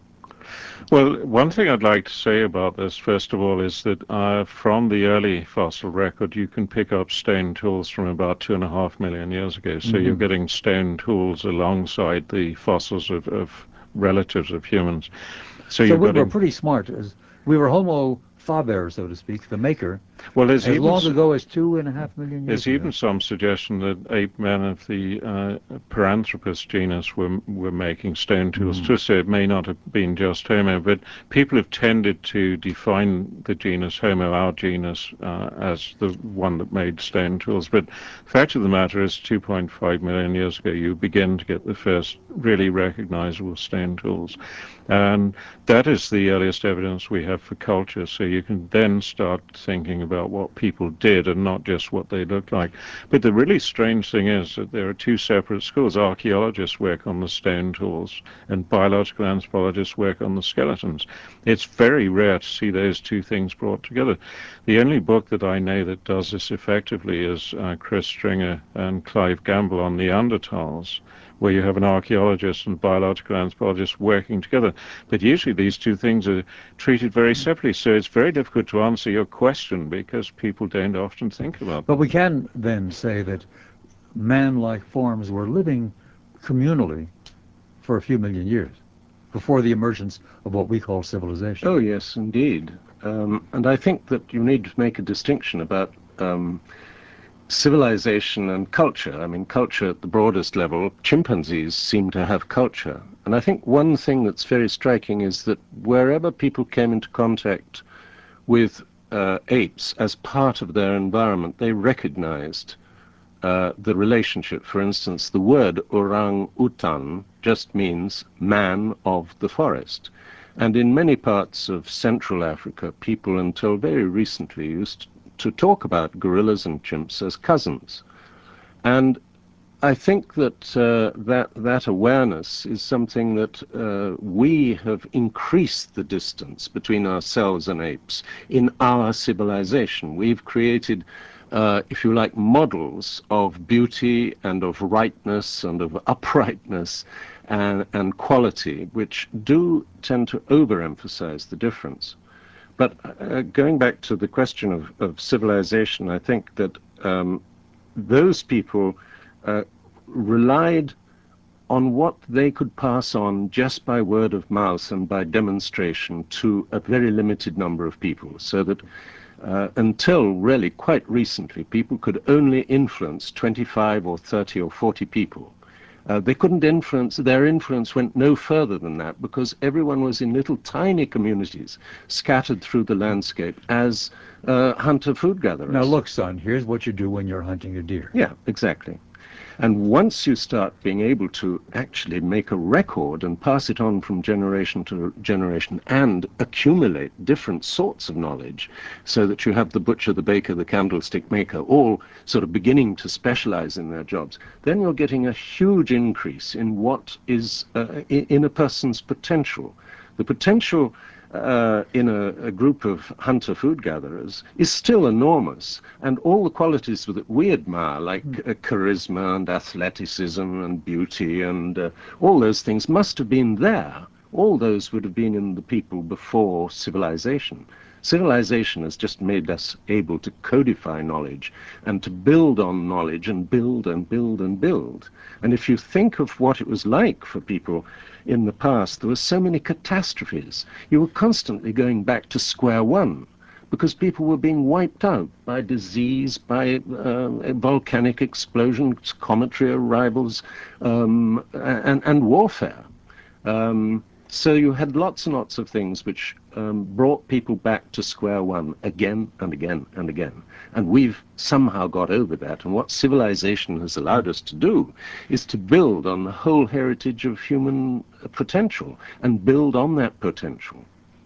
S4: Well, one thing I'd like to say about this, first of all, is that uh, from the early fossil record, you can pick up stone tools from about two and a half million years ago. So you're
S1: Mhm.
S4: getting stone tools alongside the fossils of, of relatives of humans. So
S1: So
S4: you're
S1: we were
S4: getting,
S1: pretty smart. As we were Homo faber, so to speak, the maker,
S4: well, there's
S1: as
S4: even
S1: long ago as two and a half million years
S4: There's even
S1: ago.
S4: some suggestion that ape men of the uh, Paranthropus genus were were making stone tools
S1: Mm.
S4: too, so it may not have been just Homo, but people have tended to define the genus Homo, our genus, uh, as the one that made stone tools. But the fact of the matter is, two point five million years ago, you begin to get the first really recognizable stone tools. And that is the earliest evidence we have for culture, so you can then start thinking about what people did and not just what they looked like. But the really strange thing is that there are two separate schools. Archaeologists work on the stone tools and biological anthropologists work on the skeletons. It's very rare to see those two things brought together. The only book that I know that does this effectively is uh, Chris Stringer and Clive Gamble on Neanderthals, where you have an archaeologist and a biological anthropologist working together. But usually these two things are treated very separately, so it's very difficult to answer your question because people don't often think about
S1: But
S4: them.
S1: we can then say that man-like forms were living communally for a few million years before the emergence of what we call civilization.
S3: Oh, yes, indeed. Um, and I think that you need to make a distinction about um, civilization and culture. I mean, culture at the broadest level, chimpanzees seem to have culture. And I think one thing that's very striking is that wherever people came into contact with uh, apes as part of their environment, they recognized uh, the relationship. For instance, the word orang-utan just means man of the forest. And in many parts of Central Africa, people until very recently used to talk about gorillas and chimps as cousins. And I think that uh, that that awareness is something that uh, we have increased the distance between ourselves and apes in our civilization. We've created, uh, if you like, models of beauty and of rightness and of uprightness and, and quality, which do tend to overemphasize the difference. But uh, going back to the question of, of civilization, I think that um, those people uh, relied on what they could pass on just by word of mouth and by demonstration to a very limited number of people, so that uh, until really quite recently, people could only influence twenty-five or thirty or forty people. Uh, they couldn't influence, their influence went no further than that, because everyone was in little tiny communities scattered through the landscape as uh, hunter food gatherers.
S1: Now look, son, here's what you do when you're hunting a deer.
S3: Yeah, exactly. And once you start being able to actually make a record and pass it on from generation to generation and accumulate different sorts of knowledge, so that you have the butcher, the baker, the candlestick maker, all sort of beginning to specialize in their jobs, then you're getting a huge increase in what is uh, in a person's potential. The potential Uh, in a, a group of hunter food gatherers is still enormous, and all the qualities that we admire, like uh, charisma and athleticism and beauty and uh, all those things, must have been there. All those would have been in the people before civilization. Civilization has just made us able to codify knowledge and to build on knowledge and build and build and build. And if you think of what it was like for people in the past, there were so many catastrophes. You were constantly going back to square one, because people were being wiped out by disease, by uh, volcanic explosions, cometary arrivals, um, and, and warfare. Um, so you had lots and lots of things which um, brought people back to square one again and again and again. And we've somehow got over that. And what civilization has allowed us to do is to build on the whole heritage of human potential and build on that potential.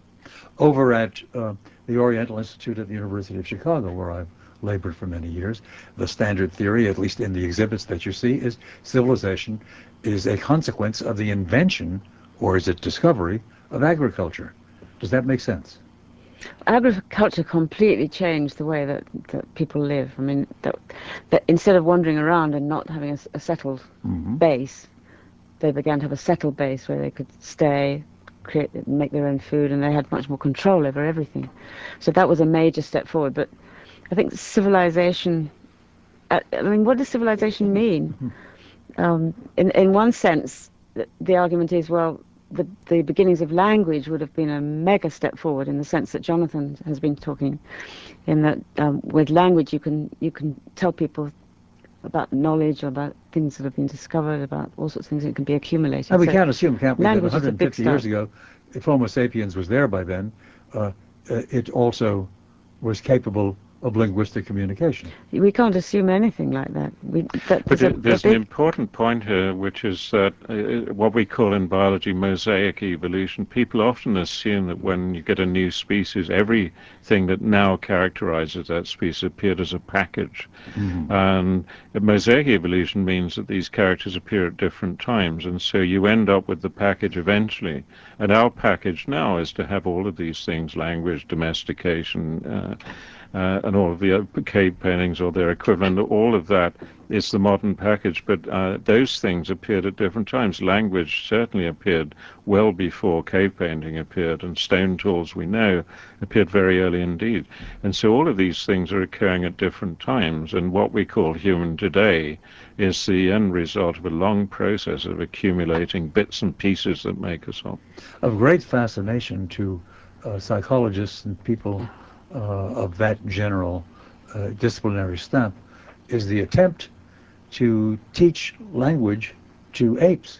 S1: Over at uh, the Oriental Institute at the University of Chicago, where I've labored for many years, the standard theory, at least in the exhibits that you see, is civilization is a consequence of the invention, or is it discovery, of agriculture. Does that make sense?
S2: Agriculture completely changed the way that, that people live. I mean, that, that instead of wandering around and not having a, a settled
S1: Mm-hmm.
S2: base, they began to have a settled base where they could stay, create, make their own food, and they had much more control over everything. So that was a major step forward. But I think civilization, I, I mean, what does civilization mean? Um, in, in one sense, the, the argument is, well, the, the beginnings of language would have been a mega step forward, in the sense that Jonathan has been talking, in that um, with language you can you can tell people about knowledge, or about things that have been discovered, about all sorts of things that can be accumulated.
S1: And we
S2: So
S1: can't assume, can't we, that
S2: language is a big
S1: one hundred fifty years
S2: start.
S1: ago, if Homo sapiens was there by then, uh, uh, it also was capable of linguistic communication.
S2: We can't assume anything like that. We, that
S4: But
S2: there's a,
S4: it, there's
S2: a
S4: an
S2: big,
S4: important point here, which is that uh, what we call in biology mosaic evolution. People often assume that when you get a new species, everything that now characterizes that species appeared as a package.
S1: Mm-hmm.
S4: And mosaic evolution means that these characters appear at different times, and so you end up with the package eventually. And our package now is to have all of these things: language, domestication, uh, uh, and all of the uh, cave paintings or their equivalent. All of that is the modern package, but uh, those things appeared at different times. Language certainly appeared well before cave painting appeared, and stone tools, we know, appeared very early indeed. And so all of these things are occurring at different times, and what we call human today is the end result of a long process of accumulating bits and pieces that make us up.
S1: Of great fascination to uh, psychologists and people uh, of that general uh, disciplinary stamp is the attempt to teach language to apes,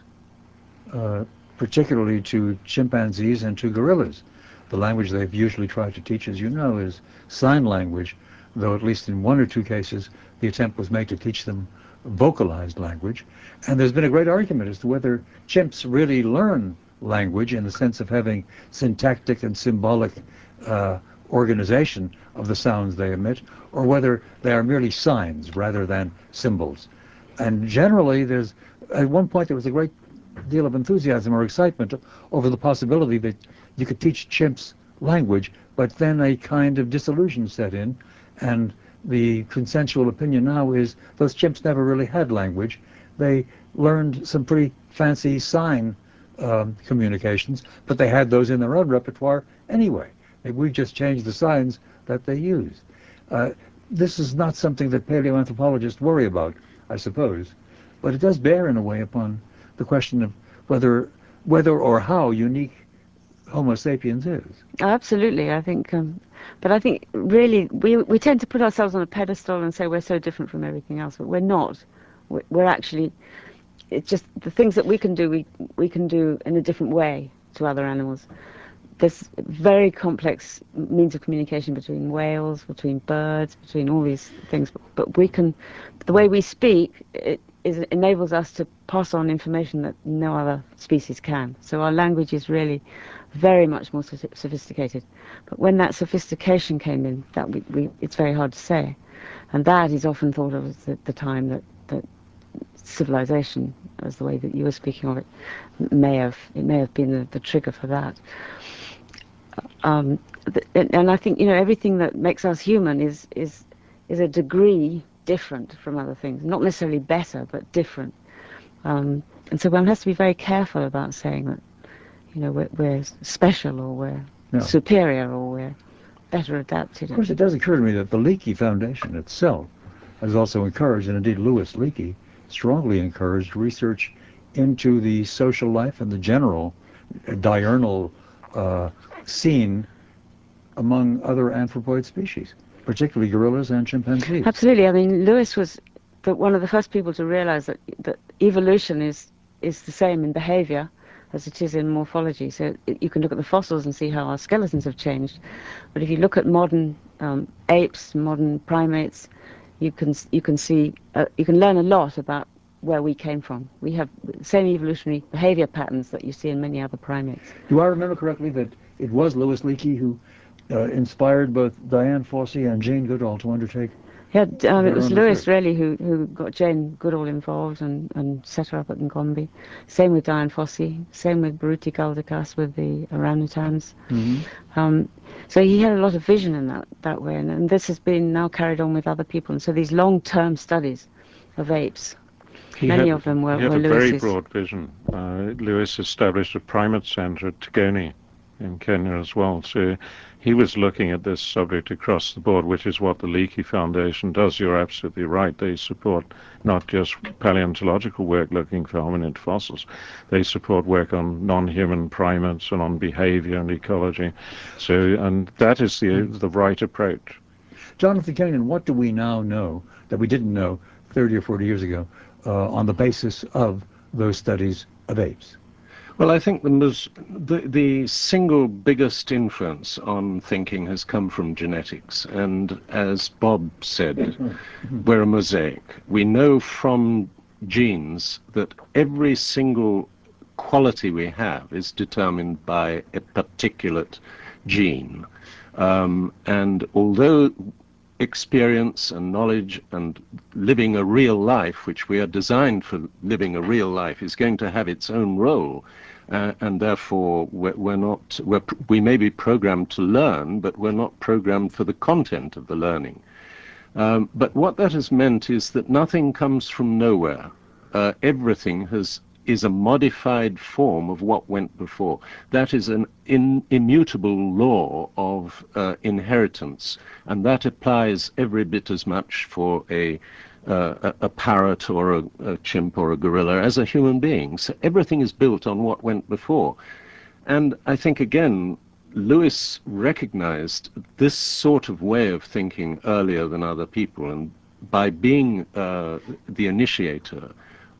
S1: uh, particularly to chimpanzees and to gorillas. The language they've usually tried to teach, as you know, is sign language, though at least in one or two cases the attempt was made to teach them vocalized language. And there's been a great argument as to whether chimps really learn language in the sense of having syntactic and symbolic uh, organization of the sounds they emit, or whether they are merely signs rather than symbols. and generally, there's at one point there was a great deal of enthusiasm or excitement over the possibility that you could teach chimps language, but then a kind of disillusion set in, and the consensual opinion now is those chimps never really had language. They learned some pretty fancy sign um, communications, but they had those in their own repertoire anyway. We've just changed the signs that they use. Uh, this is not something that paleoanthropologists worry about, I suppose, but it does bear in a way upon the question of whether whether or how unique Homo sapiens is.
S2: Absolutely, I think, um, but I think really we we tend to put ourselves on a pedestal and say we're so different from everything else, but we're not. We're, we're actually, it's just the things that we can do, we we can do in a different way to other animals. There's very complex means of communication between whales, between birds, between all these things, but, but we can, the way we speak, it is, enables us to pass on information that no other species can. So our language is really very much more sophisticated. But when that sophistication came in, that we, we, it's very hard to say. And that is often thought of as the, the time that, that civilization, as the way that you were speaking of it, may have, it may have been the, the trigger for that. Um, and I think, you know, everything that makes us human is is is a degree different from other things. Not necessarily better, but different. Um, and so one has to be very careful about saying that, you know, we're, we're special or we're
S1: Yeah.
S2: superior or we're better adapted.
S1: Of course, it does occur to me that the Leakey Foundation itself has also encouraged, and indeed Louis Leakey strongly encouraged, research into the social life and the general diurnal uh, scene among other anthropoid species, particularly gorillas and chimpanzees.
S2: Absolutely. I mean, Lewis was the, one of the first people to realize that, that evolution is, is the same in behavior as it is in morphology. So it, you can look at the fossils and see how our skeletons have changed. But if you look at modern um, apes, modern primates, you can, you can see, uh, you can learn a lot about where we came from. We have the same evolutionary behavior patterns that you see in many other primates.
S1: Do I remember correctly that it was Louis Leakey who uh, inspired both Dian Fossey and Jane Goodall to undertake?
S2: Yeah, um, it was Lewis
S1: research?
S2: really who, who got Jane Goodall involved and, and set her up at Ngombe. Same with Dian Fossey, same with Baruti Galdikas with the orangutans.
S1: Mm-hmm.
S2: Um, so he had a lot of vision in that, that way, and, and this has been now carried on with other people. And so these long-term studies of apes,
S4: He
S2: many
S4: had,
S2: of them were,
S4: he had
S2: were
S4: a very
S2: Lewis's.
S4: broad vision. Uh, Lewis established a primate centre at Tigoni in Kenya as well. So he was looking at this subject across the board, which is what the Leakey Foundation does. You're absolutely right. They support not just paleontological work looking for hominid fossils. They support work on non-human primates and on behaviour and ecology. So, and that is the the right approach.
S1: Jonathan Kenyon, what do we now know that we didn't know thirty or forty years ago uh, on the basis of those studies of apes?
S3: Well, I think the, most, the, the single biggest influence on thinking has come from genetics. And as Bob said, we're a mosaic. We know from genes that every single quality we have is determined by a particulate gene. Um, and although experience and knowledge and living a real life, which we are designed for living a real life, is going to have its own role, uh, and therefore we're, we're not, we're, we may be programmed to learn, but we're not programmed for the content of the learning. Um, but what that has meant is that nothing comes from nowhere. Uh, everything has is a modified form of what went before. That is an in, immutable law of uh, inheritance, and that applies every bit as much for a, uh, a, a parrot or a, a chimp or a gorilla as a human being. So everything is built on what went before. And I think, again, Lewis recognized this sort of way of thinking earlier than other people, and by being uh, the initiator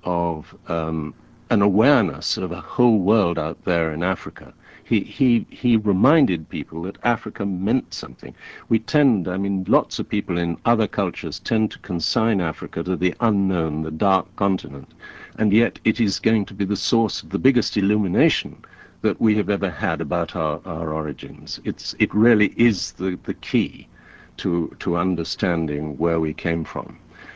S3: of um, an awareness of a whole world out there in Africa, he, he, he reminded people that Africa meant something. We tend, I mean, lots of people in other cultures tend to consign Africa to the unknown, the dark continent, and yet it is going to be the source of the biggest illumination that we have ever had about our, our origins. It's, it really is the, the key to, to understanding where we came from.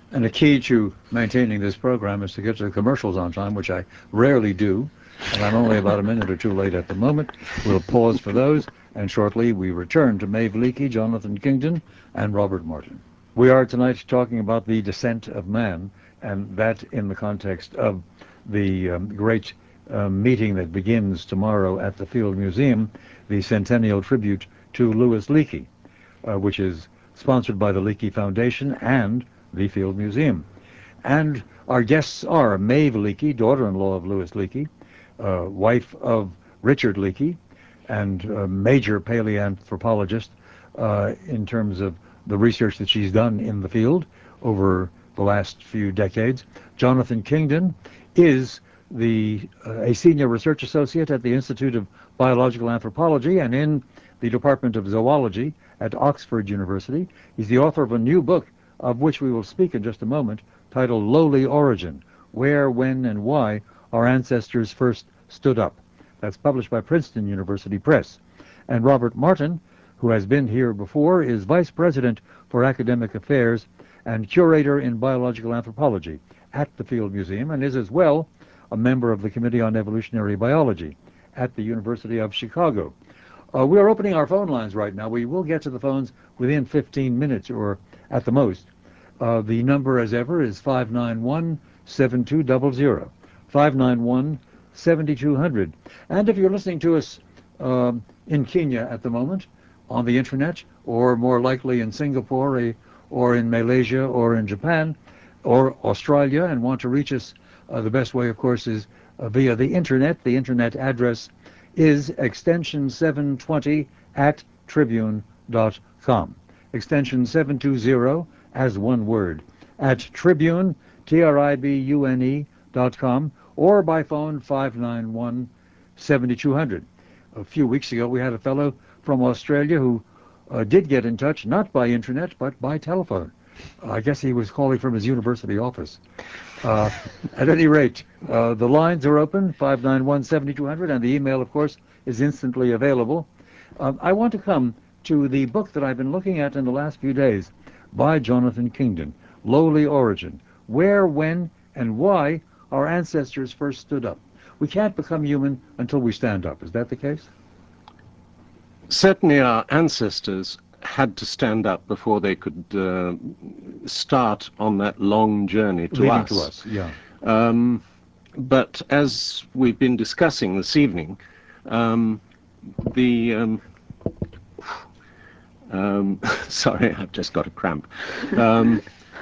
S1: And the key to maintaining this program is to get to the commercials on time, which I rarely do, and I'm only about a minute or two late at the moment. We'll pause for those, and shortly we return to Maeve Leakey, Jonathan Kingdon, and Robert Martin. We are tonight talking about the descent of man, and that in the context of the um, great uh, meeting that begins tomorrow at the Field Museum, the centennial tribute to Louis Leakey, uh, which is sponsored by the Leakey Foundation and the Field Museum. And our guests are Maeve Leakey, daughter-in-law of Louis Leakey, uh, wife of Richard Leakey, and a major paleoanthropologist uh, in terms of the research that she's done in the field over the last few decades. Jonathan Kingdon is the uh, a senior research associate at the Institute of Biological Anthropology and in the Department of Zoology at Oxford University. He's the author of a new book, of which we will speak in just a moment, titled Lowly Origin: Where, When, and Why Our Ancestors First Stood Up. That's published by Princeton University Press. And Robert Martin, who has been here before, is Vice President for Academic Affairs and Curator in Biological Anthropology at the Field Museum, and is as well a member of the Committee on Evolutionary Biology at the University of Chicago. Uh, we are opening our phone lines right now. We will get to the phones within fifteen minutes or at the most. Uh, the number, as ever, is five nine one, seven two zero zero, five nine one, seven two zero zero. And if you're listening to us um, in Kenya at the moment, on the internet, or more likely in Singapore, eh, or in Malaysia, or in Japan, or Australia, and want to reach us, uh, the best way, of course, is uh, via the internet. The internet address is extension seven twenty at tribune dot com. Extension seven two zero as one word at Tribune, T R I B U N E dot com, or by phone five nine one, seven two zero zero. A few weeks ago we had a fellow from Australia who uh, did get in touch, not by internet, but by telephone. Uh, I guess he was calling from his university office. Uh, at any rate, uh, the lines are open, five nine one, seven two zero zero, and the email, of course, is instantly available. Um, I want to come to the book that I've been looking at in the last few days by Jonathan Kingdon, Lowly Origin: Where, When, and Why Our Ancestors First Stood Up. We can't become human until we stand up. Is that the case?
S3: Certainly our ancestors had to stand up before they could uh, start on that long journey to
S1: Leading
S3: us.
S1: to us, yeah.
S3: Um, but as we've been discussing this evening, um, the... Um, um, sorry, I've just got a cramp. Um,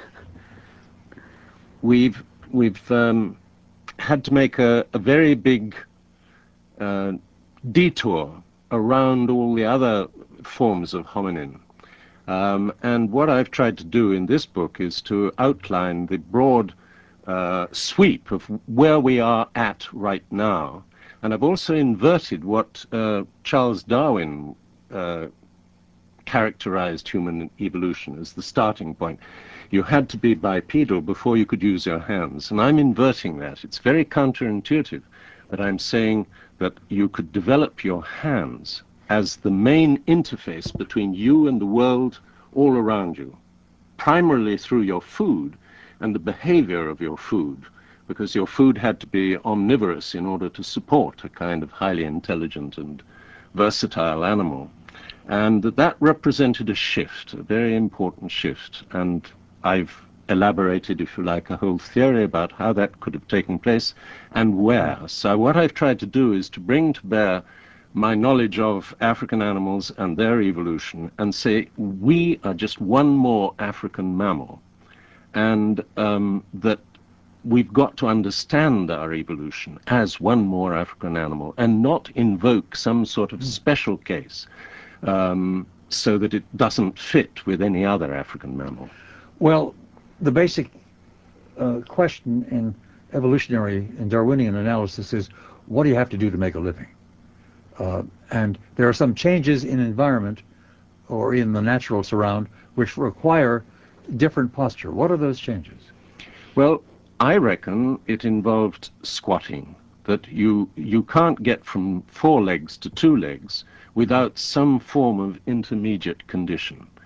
S3: we've we've um, had to make a, a very big uh, detour around all the other forms of hominin. Um, and what I've tried to do in this book is to outline the broad uh, sweep of where we are at right now. And I've also inverted what uh, Charles Darwin uh, characterized human evolution as the starting point. You had to be bipedal before you could use your hands. And I'm inverting that. It's very counterintuitive, but I'm saying that you could develop your hands as the main interface between you and the world all around you, primarily through your food and the behavior of your food, because your food had to be omnivorous in order to support a kind of highly intelligent and versatile animal. And that that represented a shift, a very important shift. And I've elaborated, if you like, a whole theory about how that could have taken place and where. So what I've tried to do is to bring to bear my knowledge of African animals and their evolution and say we are just one more African mammal, and um, that we've got to understand our evolution as one more African animal and not invoke some sort of special case um, so that it doesn't fit with any other African mammal.
S1: Well, the basic uh, question in evolutionary and Darwinian analysis is, what do you have to do to make a living? Uh, and there are some changes in environment or in the natural surround which require different posture. What are those changes?
S3: Well, I reckon it involved squatting, that you, you can't get from four legs to two legs without some form of intermediate condition.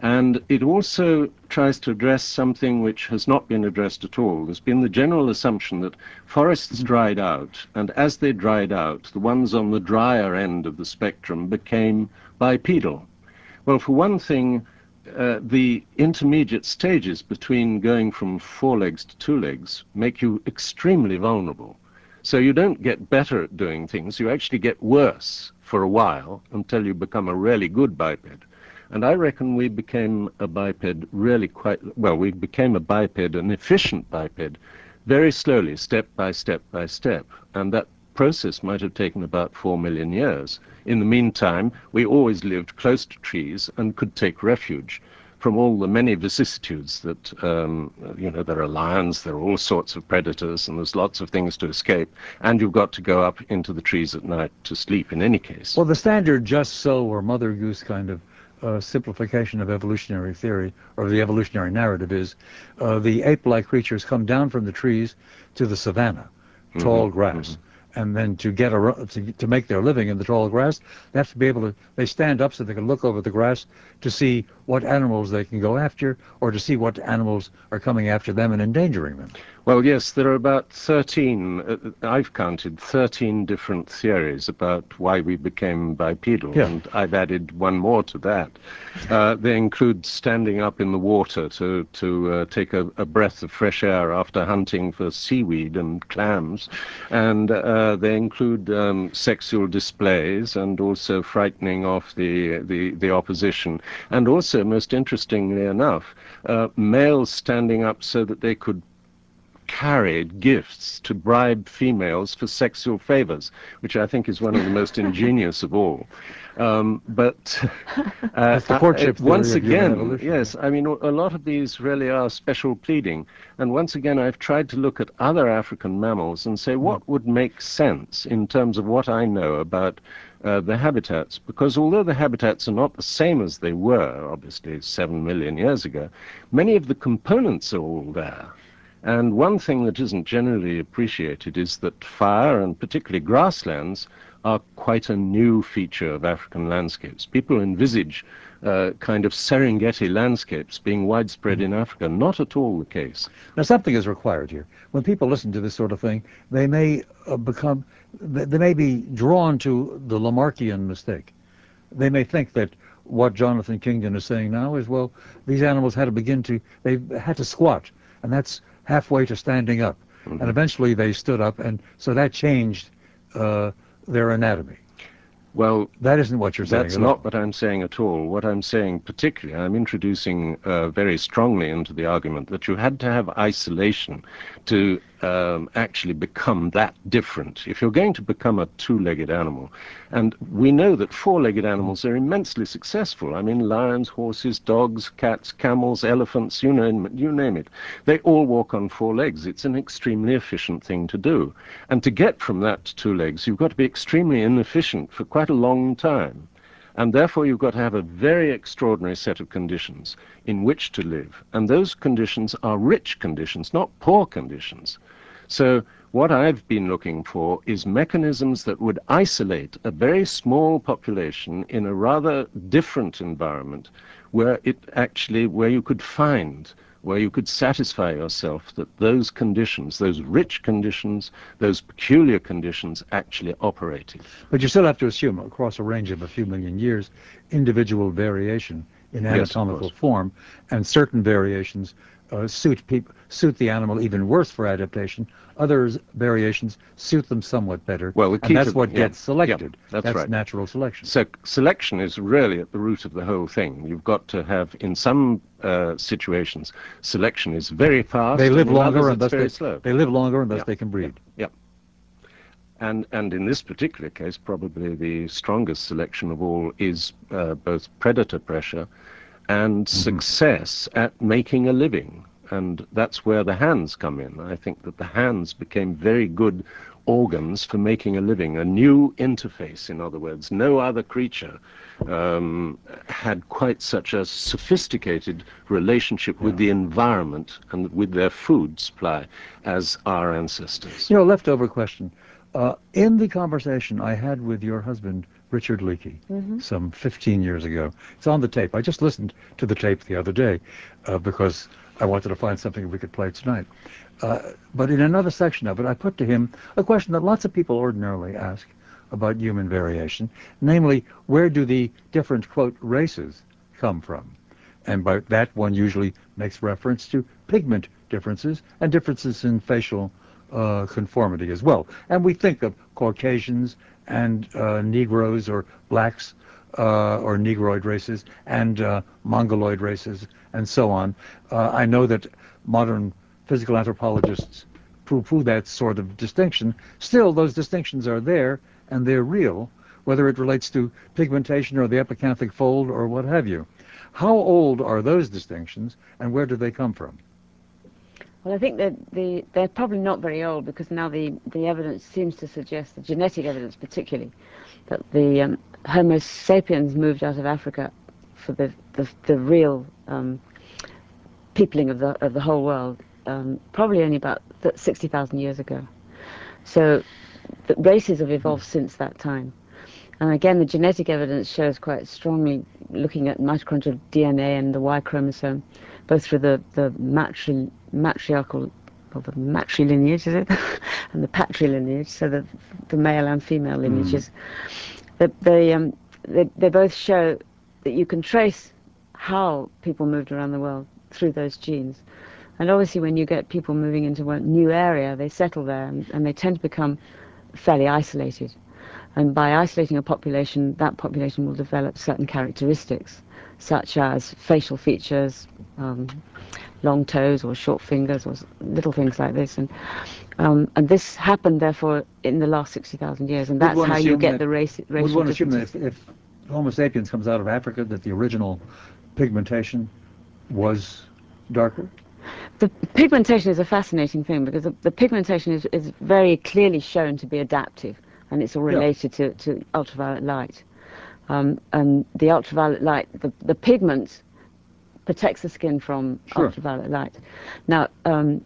S3: And it also tries to address something which has not been addressed at all. There's been the general assumption that forests dried out, and as they dried out, the ones on the drier end of the spectrum became bipedal. Well, for one thing, uh, the intermediate stages between going from four legs to two legs make you extremely vulnerable. So you don't get better at doing things, you actually get worse for a while until you become a really good biped. And I reckon we became a biped really quite, well, we became a biped, an efficient biped, very slowly, step by step by step. And that process might have taken about four million years. In the meantime, we always lived close to trees and could take refuge from all the many vicissitudes that, um, you know, there are lions, there are all sorts of predators, and there's lots of things to escape, and you've got to go up into the trees at night to sleep in any case.
S1: Well, the standard just so or Mother Goose kind of uh, simplification of evolutionary theory, or the evolutionary narrative, is uh, the ape-like creatures come down from the trees to the savanna, tall
S3: Mm-hmm,
S1: grass.
S3: mm-hmm.
S1: And then to get a, to, to make their living in the tall grass, they have to be able to, they stand up so they can look over the grass to see what animals they can go after, or to see what animals are coming after them and endangering them.
S3: Well, yes, there are about thirteen, uh, I've counted thirteen different theories about why we became bipedal,
S1: Yeah.
S3: and I've added one more to that. Uh, they include standing up in the water to, to uh, take a, a breath of fresh air after hunting for seaweed and clams, and uh, they include um, sexual displays and also frightening off the, the, the opposition, and also, most interestingly enough, uh, males standing up so that they could carried gifts to bribe females for sexual favors, which I think is one of the most ingenious of all. Um, but uh,
S1: That's the courtship
S3: I, once
S1: theory of human
S3: again,
S1: evolution,
S3: yes,
S1: yeah.
S3: I mean, a lot of these really are special pleading. And once again, I've tried to look at other African mammals and say, what would make sense in terms of what I know about uh, the habitats? Because although the habitats are not the same as they were, obviously, seven million years ago, many of the components are all there. And one thing that isn't generally appreciated is that fire, and particularly grasslands, are quite a new feature of African landscapes. People envisage uh, kind of Serengeti landscapes being widespread in Africa. Not at all the case.
S1: Now, something is required here. When people listen to this sort of thing, they may uh, become, they they may be drawn to the Lamarckian mistake. They may think that what Jonathan Kingdon is saying now is, well, these animals had to begin to, they had to squat, and that's halfway to standing up.
S3: Mm-hmm.
S1: And eventually they stood up, and so that changed uh, their anatomy.
S3: Well,
S1: that isn't what you're saying
S3: that's
S1: at
S3: not
S1: all.
S3: what I'm saying at all. What I'm saying particularly, I'm introducing uh, very strongly into the argument that you had to have isolation to um, actually become that different. If you're going to become a two-legged animal, and we know that four-legged animals are immensely successful. I mean, lions, horses, dogs, cats, camels, elephants, you name it, you name it. They all walk on four legs. It's an extremely efficient thing to do. And to get from that to two legs, you've got to be extremely inefficient for quite a long time. And therefore you've got to have a very extraordinary set of conditions in which to live. And those conditions are rich conditions, not poor conditions. So what I've been looking for is mechanisms that would isolate a very small population in a rather different environment where it actually, where you could find, where you could satisfy yourself that those conditions, those rich conditions, those peculiar conditions actually operated.
S1: But you still have to assume, across a range of a few million years, individual variation in anatomical
S3: Yes,
S1: form, and certain variations uh, suit people, suit the animal even worse for adaptation. Others variations suit them somewhat better,
S3: well, the key
S1: and that's
S3: to,
S1: what
S3: yeah,
S1: gets selected.
S3: Yeah, that's,
S1: that's
S3: right.
S1: natural selection.
S3: So selection is really at the root of the whole thing. You've got to have, in some uh, situations, selection is very fast.
S1: They live
S3: and in
S1: longer,
S3: others
S1: and
S3: it's
S1: thus
S3: very
S1: they,
S3: slow.
S1: they live longer, and thus
S3: Yeah,
S1: they can breed.
S3: Yeah. yeah. And, and in this particular case, probably the strongest selection of all is uh, both predator pressure and
S1: Mm-hmm.
S3: success at making a living. And that's where the hands come in. I think that the hands became very good organs for making a living, a new interface, in other words. No other creature um, had quite such a sophisticated relationship
S1: Yeah.
S3: with the environment and with their food supply as our ancestors.
S1: You know, leftover question. Uh, in the conversation I had with your husband Richard Leakey,
S2: Mhm.
S1: some fifteen years ago. It's on the tape. I just listened to the tape the other day uh, because I wanted to find something we could play tonight. Uh, but in another section of it, I put to him a question that lots of people ordinarily ask about human variation, namely, where do the different, quote, races come from? And by that, one usually makes reference to pigment differences and differences in facial uh, conformity as well. And we think of Caucasians and uh, Negroes or blacks uh, or Negroid races and uh, Mongoloid races and so on. Uh, I know that modern physical anthropologists poo-poo that sort of distinction. Still, those distinctions are there and they're real, whether it relates to pigmentation or the epicanthic fold or what have you. How old are those distinctions and where do they come from?
S2: Well, I think that the, they're probably not very old because now the, the evidence seems to suggest, the genetic evidence particularly, that the um, Homo sapiens moved out of Africa for the, the, the real um, peopling of the, of the whole world um, probably only about sixty thousand years ago. So the races have evolved since that time. And again, the genetic evidence shows quite strongly, looking at mitochondrial D N A and the Y chromosome, both through the, the matri matriarchal, or the matrilineage, is it? And the patrilineage, so the, the male and female lineages. Mm. That they, um, they, they both show that you can trace how people moved around the world through those genes. And obviously when you get people moving into a new area, they settle there and, and they tend to become fairly isolated. And by isolating a population, that population will develop certain characteristics, such as facial features, um, long toes or short fingers or little things like this. And, um, and this happened, therefore, in the last sixty thousand years, and that's how you get the race, racial
S1: Would one assume that
S2: differences.
S1: if, if Homo sapiens comes out of Africa, that the original pigmentation was darker?
S2: The pigmentation is a fascinating thing because the, the pigmentation is, is very clearly shown to be adaptive, and it's all related yeah. to, to ultraviolet light. Um, and the ultraviolet light, the, the pigment protects the skin from sure. ultraviolet light. Now, um,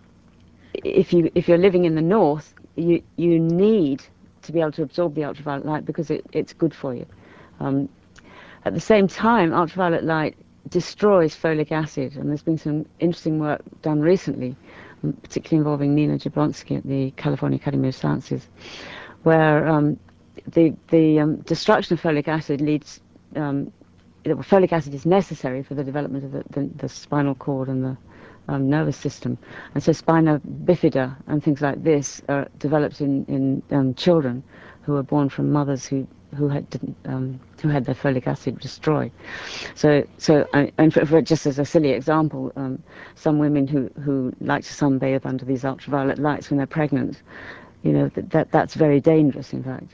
S2: if, you, if you're living in the north, you, you need to be able to absorb the ultraviolet light because it, it's good for you. Um, at the same time, ultraviolet light destroys folic acid, and there's been some interesting work done recently, particularly involving Nina Jablonski at the California Academy of Sciences, where um, the, the um, destruction of folic acid leads, um, folic acid is necessary for the development of the, the, the spinal cord and the um, nervous system, and so spina bifida and things like this are developed in, in um, children who are born from mothers who who had didn't um, who had their folic acid destroyed. So, so uh, and for, for just as a silly example, um, some women who who like to sunbathe under these ultraviolet lights when they're pregnant, you know, that, that that's very dangerous, in fact.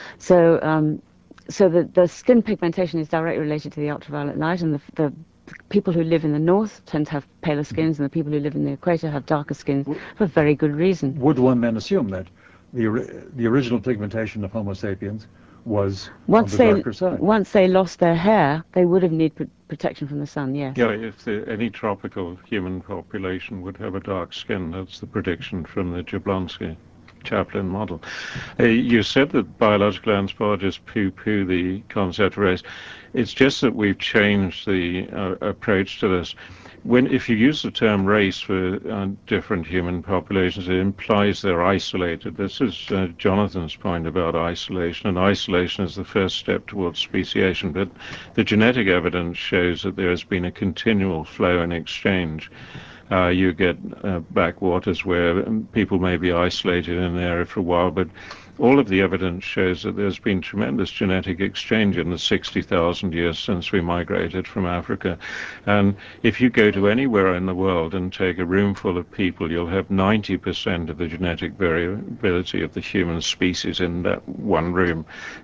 S2: So, um, so the the skin pigmentation is directly related to the ultraviolet light, and the the people who live in the north tend to have paler skins, and the people who live in the equator have darker skins for very good reason.
S1: Would one then assume that the the original pigmentation of Homo sapiens was
S2: once
S1: on the
S2: they,
S1: darker side?
S2: Once they lost their hair, they would have needed pr protection from the sun, yes.
S4: Yeah, if the, any tropical human population would have a dark skin, that's the prediction from the Jablonski Chaplin model. Uh, you said that biological anthropologists poo-poo the concept of race. It's just that we've changed the uh, approach to this. When, if you use the term race for uh, different human populations, it implies they're isolated. This is uh, Jonathan's point about isolation, and isolation is the first step towards speciation. But the genetic evidence shows that there has been a continual flow and exchange. Uh, you get uh, backwaters where people may be isolated in an area for a while, but all of the evidence shows that there's been tremendous genetic exchange in the sixty thousand years since we migrated from Africa. And if you go to anywhere in the world and take a room full of people, you'll have ninety percent of the genetic variability of the human species in that one room.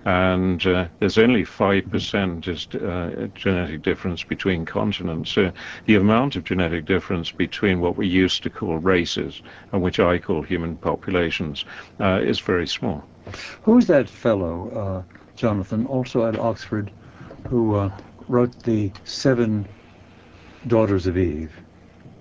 S4: And uh, there's only five percent is uh, genetic difference between continents. So the amount of genetic difference between what we used to call races and which I call human populations uh, is very small.
S1: Who's that fellow, uh, Jonathan, also at Oxford, who uh, wrote the Seven Daughters of Eve?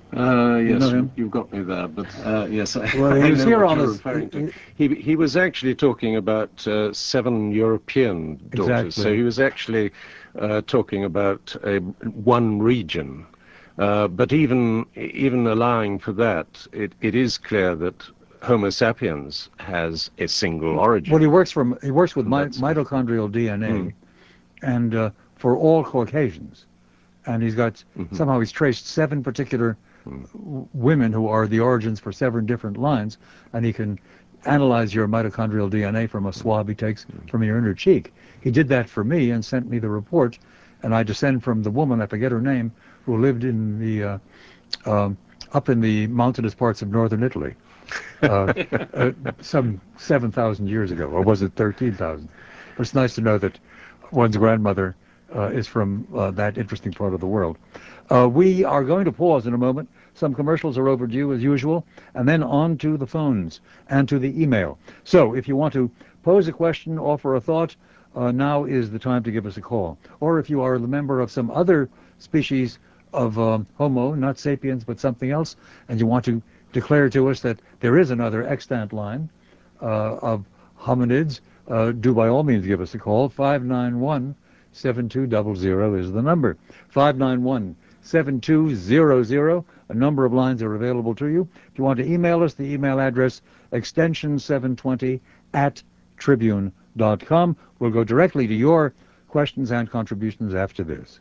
S3: Uh,
S1: You
S3: yes,
S1: know
S3: you,
S1: him?
S3: you've got me there, but uh, yes, I,
S1: Well, he
S3: I
S1: was
S3: know
S1: here
S3: what
S1: on
S3: you're
S1: his...
S3: referring to.
S1: he-
S3: He he was actually talking about uh, seven European daughters, so
S1: Exactly.
S3: he was actually uh, talking about a, one region. Uh, but even even allowing for that, it, it is clear that Homo sapiens has a single
S1: Well, he
S3: origin.
S1: works from he works with
S3: And
S1: mi-
S3: that's it.
S1: mitochondrial D N A,
S3: Mm.
S1: and uh, for all Caucasians, and he's got
S3: Mhm.
S1: somehow he's traced seven particular
S3: Mm.
S1: w- women who are the origins for seven different lines, and he can analyze your mitochondrial D N A from a swab he takes from your inner cheek. He did that for me and sent me the report, and I descend from the woman, I forget her name, who lived in the uh, um, up in the mountainous parts of northern Italy, uh, uh, some seven thousand years ago, or was it thirteen thousand? But it's nice to know that one's grandmother uh, is from uh, that interesting part of the world. Uh, we are going to pause in a moment. Some commercials are overdue as usual, and then on to the phones and to the email. So if you want to pose a question, offer a thought, uh, now is the time to give us a call. Or if you are the member of some other species of um, Homo, not sapiens, but something else, and you want to declare to us that there is another extant line uh, of hominids, uh, do by all means give us a call. five nine one, seven two zero zero is the number. five nine one, seven two zero zero. A number of lines are available to you. If you want to email us, the email address extension seven twenty at tribune dot com. We'll go directly to your questions and contributions after this.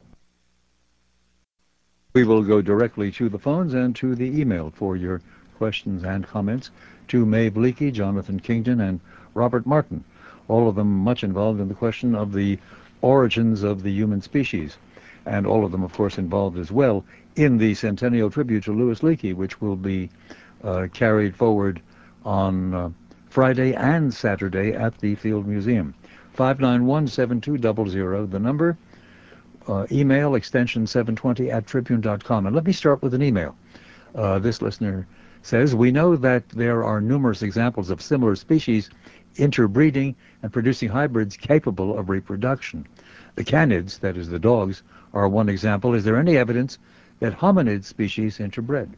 S1: We will go directly to the phones and to the email for your questions and comments to Maeve Leakey, Jonathan Kington, and Robert Martin, all of them much involved in the question of the origins of the human species, and all of them, of course, involved as well in the centennial tribute to Louis Leakey, which will be uh, carried forward on uh, Friday and Saturday at the Field Museum. five nine one, seven two zero zero, the number. Uh, email extension seven twenty at tribune dot com. And let me start with an email. Uh, this listener says, we know that there are numerous examples of similar species interbreeding and producing hybrids capable of reproduction. The canids, that is the dogs, are one example. Is there any evidence that hominid species interbred?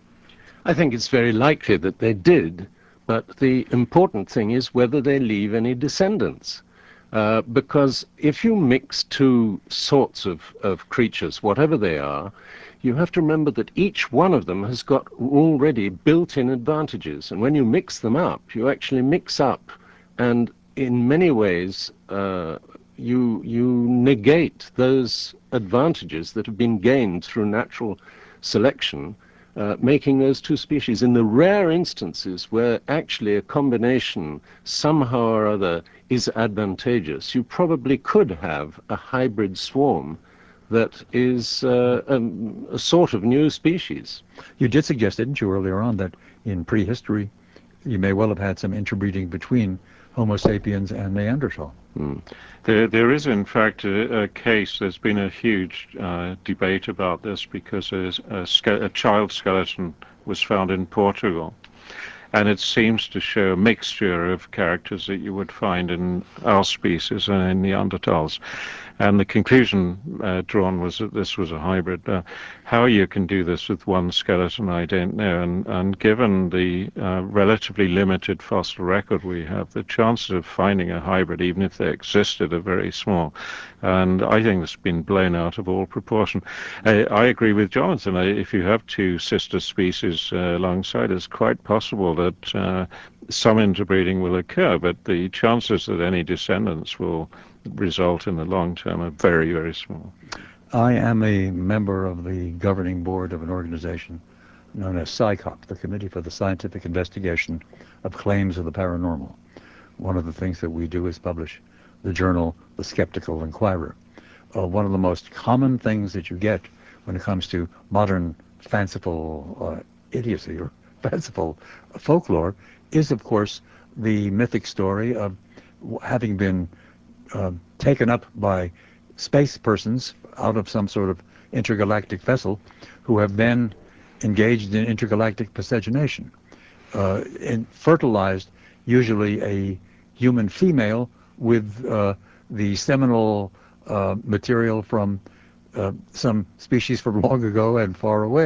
S3: I think it's very likely that they did, but the important thing is whether they leave any descendants. Uh, because if you mix two sorts of, of creatures, whatever they are, you have to remember that each one of them has got already built-in advantages. And when you mix them up, you actually mix up, and in many ways, uh, you, you negate those advantages that have been gained through natural selection, uh, making those two species. In the rare instances where actually a combination somehow or other is advantageous, you probably could have a hybrid swarm that is uh, um, a sort of new species.
S1: You did suggest, didn't you, earlier on, that in prehistory you may well have had some interbreeding between Homo sapiens and Neanderthal.
S3: Mm.
S4: There, there is, in fact, a, a case. There's been a huge uh, debate about this because a, a, ske a child skeleton was found in Portugal, and it seems to show a mixture of characters that you would find in our species and in Neanderthals. And the conclusion uh, drawn was that this was a hybrid. Uh, how you can do this with one skeleton, I don't know. And, and given the uh, relatively limited fossil record we have, the chances of finding a hybrid, even if they existed, are very small. And I think it's been blown out of all proportion. I, I agree with Jonathan. I, if you have two sister species uh, alongside, it's quite possible that uh, some interbreeding will occur, but the chances that any descendants will result in the long term are very, very small.
S1: I am a member of the governing board of an organization known as SciCop, the Committee for the Scientific Investigation of Claims of the Paranormal. One of the things that we do is publish the journal The Skeptical Inquirer. Uh, one of the most common things that you get when it comes to modern fanciful uh, idiocy or fanciful folklore is, of course, the mythic story of having been uh, taken up by space persons out of some sort of intergalactic vessel who have then engaged in intergalactic miscegenation uh, and fertilized usually a human female with uh, the seminal uh, material from uh, some species from long ago and far away.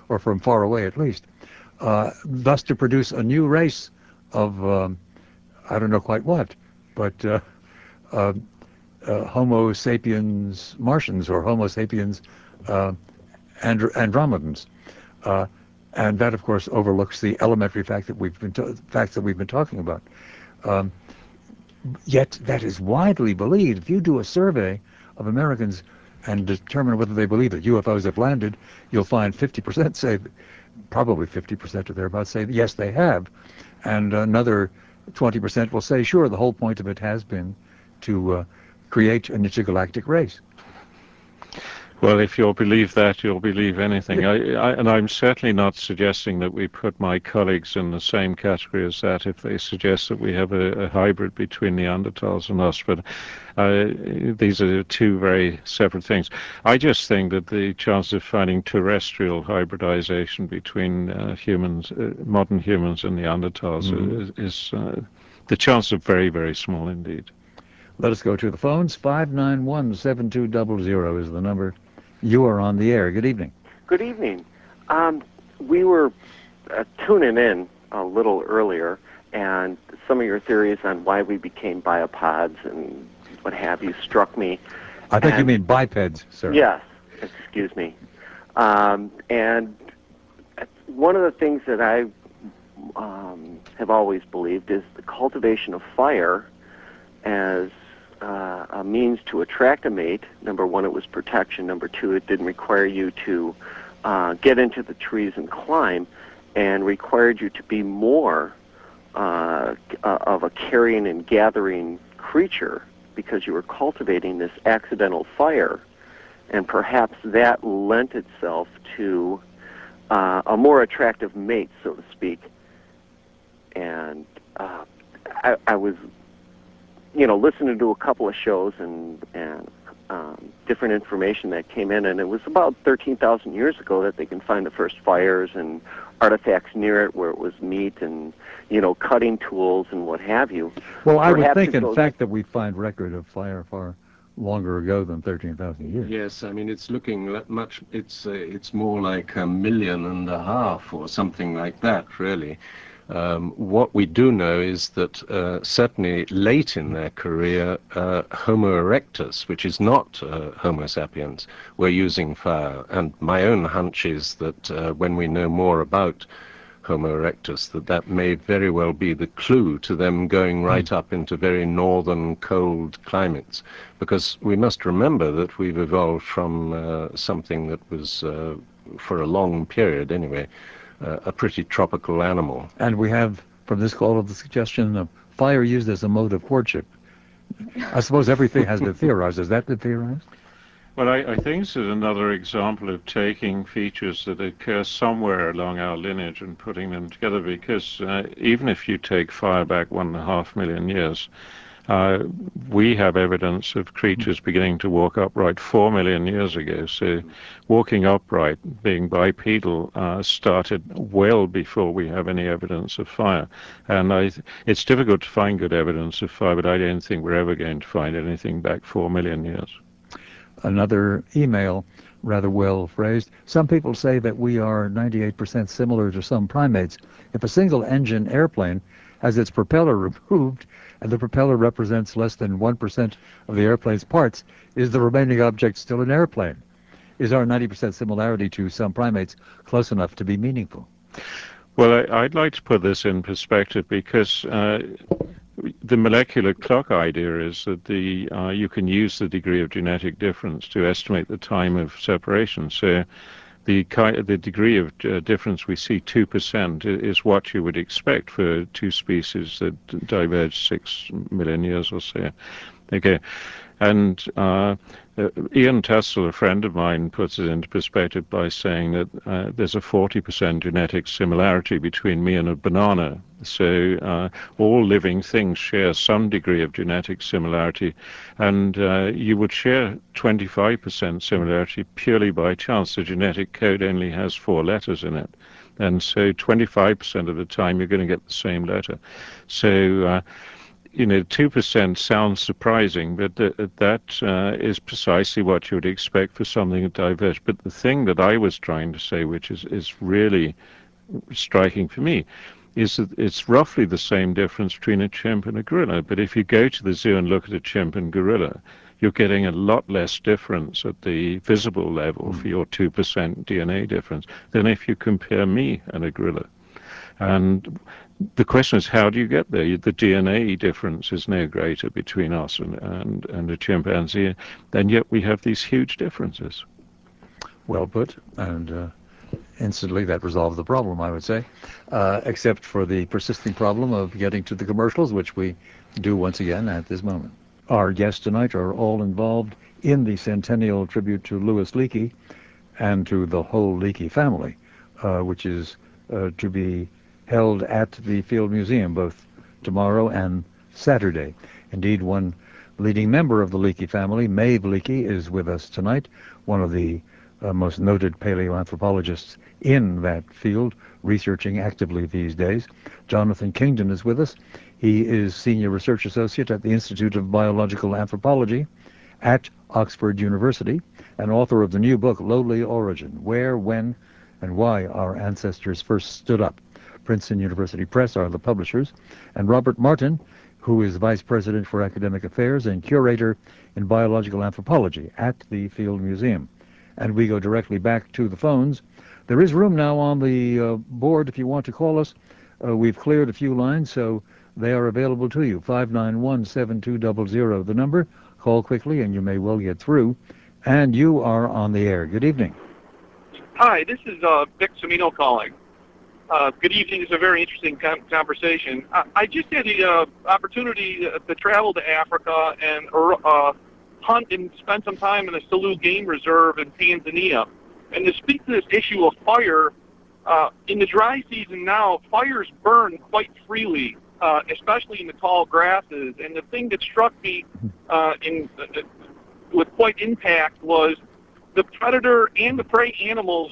S1: or from far away at least, uh, thus to produce a new race of, um, I don't know quite what, but uh, uh, uh, Homo sapiens Martians or Homo sapiens uh, and Andromedans. Uh, and that, of course, overlooks the elementary fact that we've been to- facts that we've been talking about. Um, yet that is widely believed. If you do a survey of Americans and determine whether they believe that U F Os have landed, you'll find fifty percent say, probably fifty percent or thereabouts, say yes, they have, and another twenty percent will say, sure, the whole point of it has been to uh, create an intergalactic race.
S4: Well, if you'll believe that, you'll believe anything.
S1: Yeah.
S4: I, I, and I'm certainly not suggesting that we put my colleagues in the same category as that if they suggest that we have a, a hybrid between Neanderthals and us, but uh, these are two very separate things. I just think that the chance of finding terrestrial hybridization between uh, humans, uh, modern humans and Neanderthals mm-hmm. is, is uh, the chance of very, very small indeed.
S1: Let us go to the phones. five nine one, seven two zero zero is the number. You are on the air. Good evening.
S7: Good evening. Um, we were uh, tuning in a little earlier, and some of your theories on why we became biopods and what have you struck me.
S1: I think
S7: and,
S1: you mean bipeds, sir.
S7: Yes. Excuse me. Um, and one of the things that I um, have always believed is the cultivation of fire as Uh, a means to attract a mate. Number one, it was protection. Number two, it didn't require you to uh, get into the trees and climb, and required you to be more uh, uh, of a carrying and gathering creature because you were cultivating this accidental fire, and perhaps that lent itself to uh, a more attractive mate, so to speak. And uh, I, I was you know, listening to a couple of shows and, and um, different information that came in, and it was about thirteen thousand years ago that they can find the first fires and artifacts near it where it was meat and, you know, cutting tools and what have you.
S1: Well, I
S7: Perhaps
S1: would think, in
S7: goes...
S1: fact, that we find record of fire far longer ago than thirteen thousand years.
S3: Yes, I mean, it's looking much, it's, uh, it's more like a million and a half or something like that, really. Um, what we do know is that uh, certainly late in their career, uh, Homo erectus, which is not uh, Homo sapiens, were using fire. And my own hunch is that uh, when we know more about Homo erectus, that that may very well be the clue to them going right up into very northern, cold climates. Because we must remember that we've evolved from uh, something that was, uh, for a long period anyway, Uh, a pretty tropical animal.
S1: And we have, from this call, of the suggestion of fire used as a mode of courtship. I suppose everything has been theorized. Has that been theorized?
S4: Well, I, I think this is another example of taking features that occur somewhere along our lineage and putting them together, because uh, even if you take fire back one and a half million years, Uh, we have evidence of creatures beginning to walk upright four million years ago. So walking upright, being bipedal, uh, started well before we have any evidence of fire. And I th- it's difficult to find good evidence of fire, but I don't think we're ever going to find anything back four million years.
S1: Another email, rather well phrased. Some people say that we are ninety-eight percent similar to some primates. If a single-engine airplane has its propeller removed, and the propeller represents less than one percent of the airplane's parts, is the remaining object still an airplane? Is our ninety percent similarity to some primates close enough to be meaningful?
S4: Well, I, I'd like to put this in perspective, because uh, the molecular clock idea is that the uh, you can use the degree of genetic difference to estimate the time of separation. So the the degree of uh, difference we see, two percent, is what you would expect for two species that diverge six million years or so. Okay. And uh, uh, Ian Tessel, a friend of mine, puts it into perspective by saying that uh, there's a forty percent genetic similarity between me and a banana. So uh, all living things share some degree of genetic similarity, and uh, you would share twenty-five percent similarity purely by chance. The genetic code only has four letters in it, and so twenty-five percent of the time you're going to get the same letter. So uh, you know, two percent sounds surprising, but th- that uh, is precisely what you would expect for something diverse. But the thing that I was trying to say, which is, is really striking for me, is that it's roughly the same difference between a chimp and a gorilla. But if you go to the zoo and look at a chimp and gorilla, you're getting a lot less difference at the visible level mm. for your two percent D N A difference than if you compare me and a gorilla. And the question is, how do you get there? The D N A difference is no greater between us and, and, and a chimpanzee, and yet we have these huge differences.
S1: Well put, and uh, instantly that resolves the problem, I would say, uh, except for the persisting problem of getting to the commercials, which we do once again at this moment. Our guests tonight are all involved in the centennial tribute to Louis Leakey and to the whole Leakey family, uh, which is uh, to be held at the Field Museum both tomorrow and Saturday. Indeed, one leading member of the Leakey family, Maeve Leakey, is with us tonight, one of the uh, most noted paleoanthropologists in that field, researching actively these days. Jonathan Kingdon is with us. He is Senior Research Associate at the Institute of Biological Anthropology at Oxford University, and author of the new book, Lowly Origin, Where, When, and Why Our Ancestors First Stood Up. Princeton University Press are the publishers, and Robert Martin, who is Vice President for Academic Affairs and Curator in Biological Anthropology at the Field Museum. And we go directly back to the phones. There is room now on the uh, board if you want to call us. Uh, we've cleared a few lines, so they are available to you. five nine one, seven two zero zero, the number. Call quickly and you may well get through. And you are on the air. Good evening.
S8: Hi, this is uh, Vic Semino calling. Uh, good evening. It's a very interesting com- conversation. I, I just had the uh, opportunity to, to travel to Africa and uh, hunt and spend some time in the Selous Game Reserve in Tanzania. And to speak to this issue of fire, uh, in the dry season now, fires burn quite freely, uh, especially in the tall grasses. And the thing that struck me uh, in uh, with quite impact was the predator and the prey animals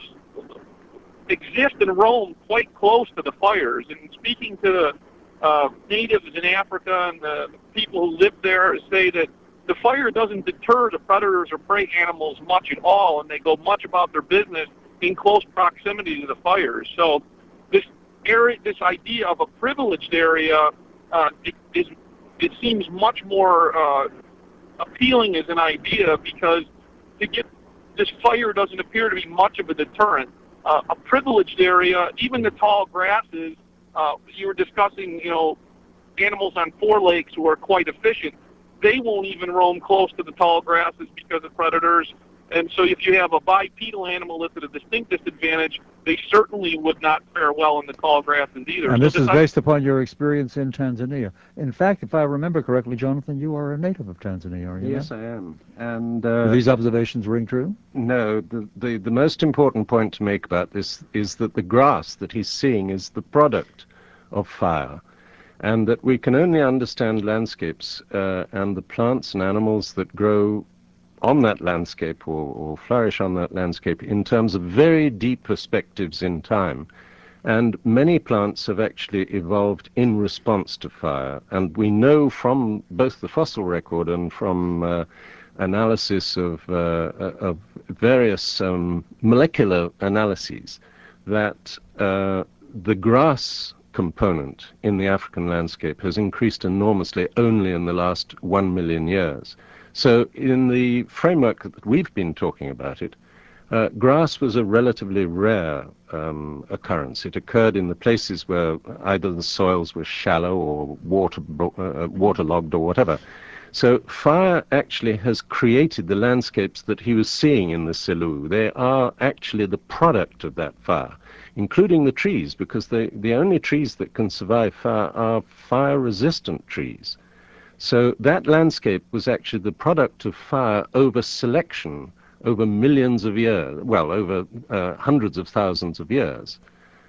S8: exist and roam quite close to the fires. And speaking to the uh, natives in Africa and the people who live there, say that the fire doesn't deter the predators or prey animals much at all, and they go much about their business in close proximity to the fires. So this area, this idea of a privileged area, uh, it, is, it seems much more uh, appealing as an idea, because to get this fire doesn't appear to be much of a deterrent. Uh, a privileged area, even the tall grasses, uh, you were discussing, you know, animals on four legs who are quite efficient. They won't even roam close to the tall grasses because of predators. And so if you have a bipedal animal that's at a distinct disadvantage, they certainly would not fare well in the tall grasses either.
S1: And
S8: so
S1: this, this is
S8: I,
S1: based upon your experience in Tanzania. In fact, if I remember correctly, Jonathan, you are a native of Tanzania, are you
S3: Yes,
S1: not?
S3: I am. And uh,
S1: do these observations ring true?
S3: No, the, the, the most important point to make about this is that the grass that he's seeing is the product of fire, and that we can only understand landscapes uh, and the plants and animals that grow on that landscape or, or flourish on that landscape in terms of very deep perspectives in time. And many plants have actually evolved in response to fire. And we know from both the fossil record and from uh, analysis of, uh, of various um, molecular analyses that uh, the grass component in the African landscape has increased enormously only in the last one million years. So in the framework that we've been talking about it, uh, grass was a relatively rare um, occurrence. It occurred in the places where either the soils were shallow or water, uh, waterlogged or whatever. So fire actually has created the landscapes that he was seeing in the Selous. They are actually the product of that fire, including the trees, because they, the only trees that can survive fire are fire-resistant trees. So that landscape was actually the product of fire over selection over millions of years, well, over uh, hundreds of thousands of years.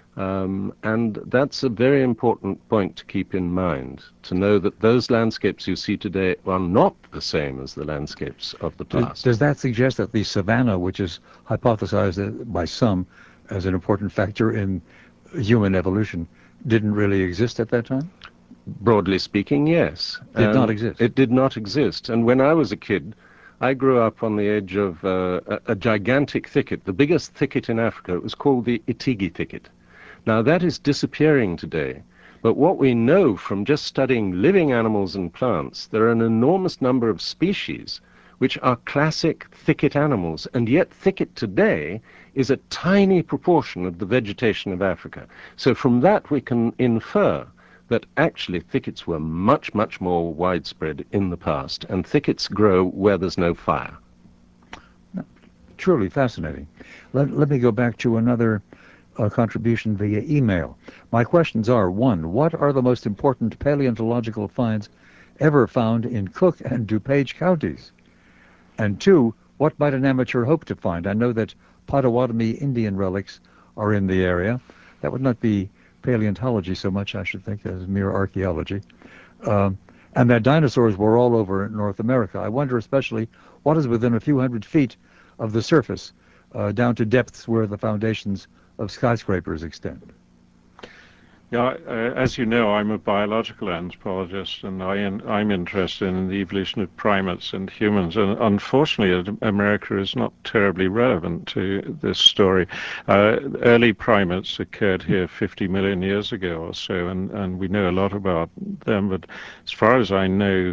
S3: Um, and that's a very important point to keep in mind, to know that those landscapes you see today are not the same as the landscapes of the past.
S1: Does that suggest that the savanna, which is hypothesized by some as an important factor in human evolution, didn't really exist at that time?
S3: Broadly speaking, yes.
S1: Did not
S3: Um,
S1: exist.
S3: It did not exist. And when I was a kid, I grew up on the edge of uh, a, a gigantic thicket, the biggest thicket in Africa. It was called the Itigi thicket. Now, that is disappearing today. But what we know from just studying living animals and plants, there are an enormous number of species which are classic thicket animals, and yet thicket today is a tiny proportion of the vegetation of Africa. So from that we can infer that actually thickets were much, much more widespread in the past, and thickets grow where there's no fire.
S1: Truly fascinating. Let, let me go back to another uh, contribution via email. My questions are, one, what are the most important paleontological finds ever found in Cook and DuPage counties? And two, what might an amateur hope to find? I know that Potawatomi Indian relics are in the area. That would not be paleontology so much, I should think, as mere archaeology. Um, and that dinosaurs were all over North America. I wonder especially what is within a few hundred feet of the surface, uh, down to depths where the foundations of skyscrapers extend.
S4: Yeah, uh, as you know, I'm a biological anthropologist, and I in, I'm interested in the evolution of primates and humans. And unfortunately, America is not terribly relevant to this story. Uh, early primates occurred here fifty million years ago or so, and, and we know a lot about them. But as far as I know,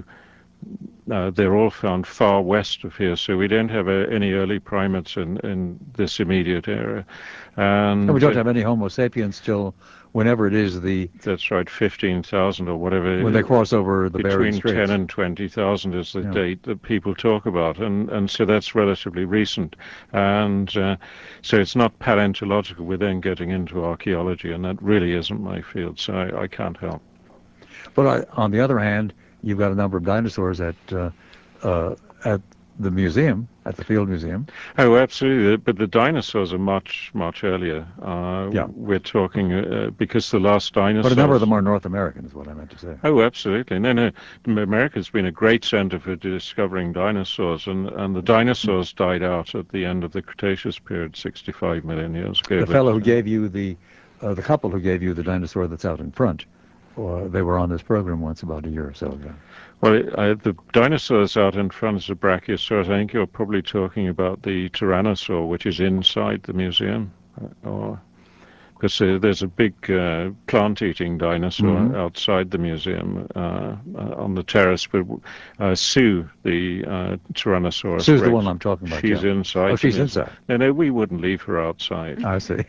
S4: Uh, they're all found far west of here, so we don't have uh, any early primates in, in this immediate area. And,
S1: And we don't
S4: uh,
S1: have any Homo sapiens till whenever it is the...
S4: That's right, fifteen thousand or whatever.
S1: When they cross over the Bering
S4: Between
S1: Straits.
S4: ten and twenty thousand is the
S1: Yeah.
S4: date that people talk about, and, and so that's relatively recent. And uh, so it's not paleontological. We're then getting into archaeology, and that really isn't my field, so I, I can't help.
S1: But I, on the other hand, you've got a number of dinosaurs at uh, uh, at the museum, at the Field Museum.
S4: Oh, absolutely. But the dinosaurs are much, much earlier. Uh,
S1: Yeah.
S4: We're talking, uh, because the last dinosaurs...
S1: But a number of them are North American, is what I meant to say.
S4: Oh, absolutely. No, no. America's been a great center for discovering dinosaurs, and, and the dinosaurs died out at the end of the Cretaceous period, sixty-five million years ago.
S1: The
S4: but,
S1: fellow who
S4: uh,
S1: gave you the, uh, the couple who gave you the dinosaur that's out in front, uh, they were on this program once about a year or so ago.
S4: Well, uh, the dinosaurs out in front is the Brachiosaurus. I think you're probably talking about the Tyrannosaur, which is inside the museum, uh, or because uh, there's a big uh, plant-eating dinosaur
S1: Mhm.
S4: outside the museum uh, uh, on the terrace. But uh, Sue, the uh, Tyrannosaurus
S1: Sue's the
S4: Rex,
S1: one I'm talking about.
S4: she's
S1: yeah.
S4: inside.
S1: Oh,
S4: the
S1: she's
S4: museum.
S1: inside.
S4: No, no, we wouldn't leave her outside.
S1: I see.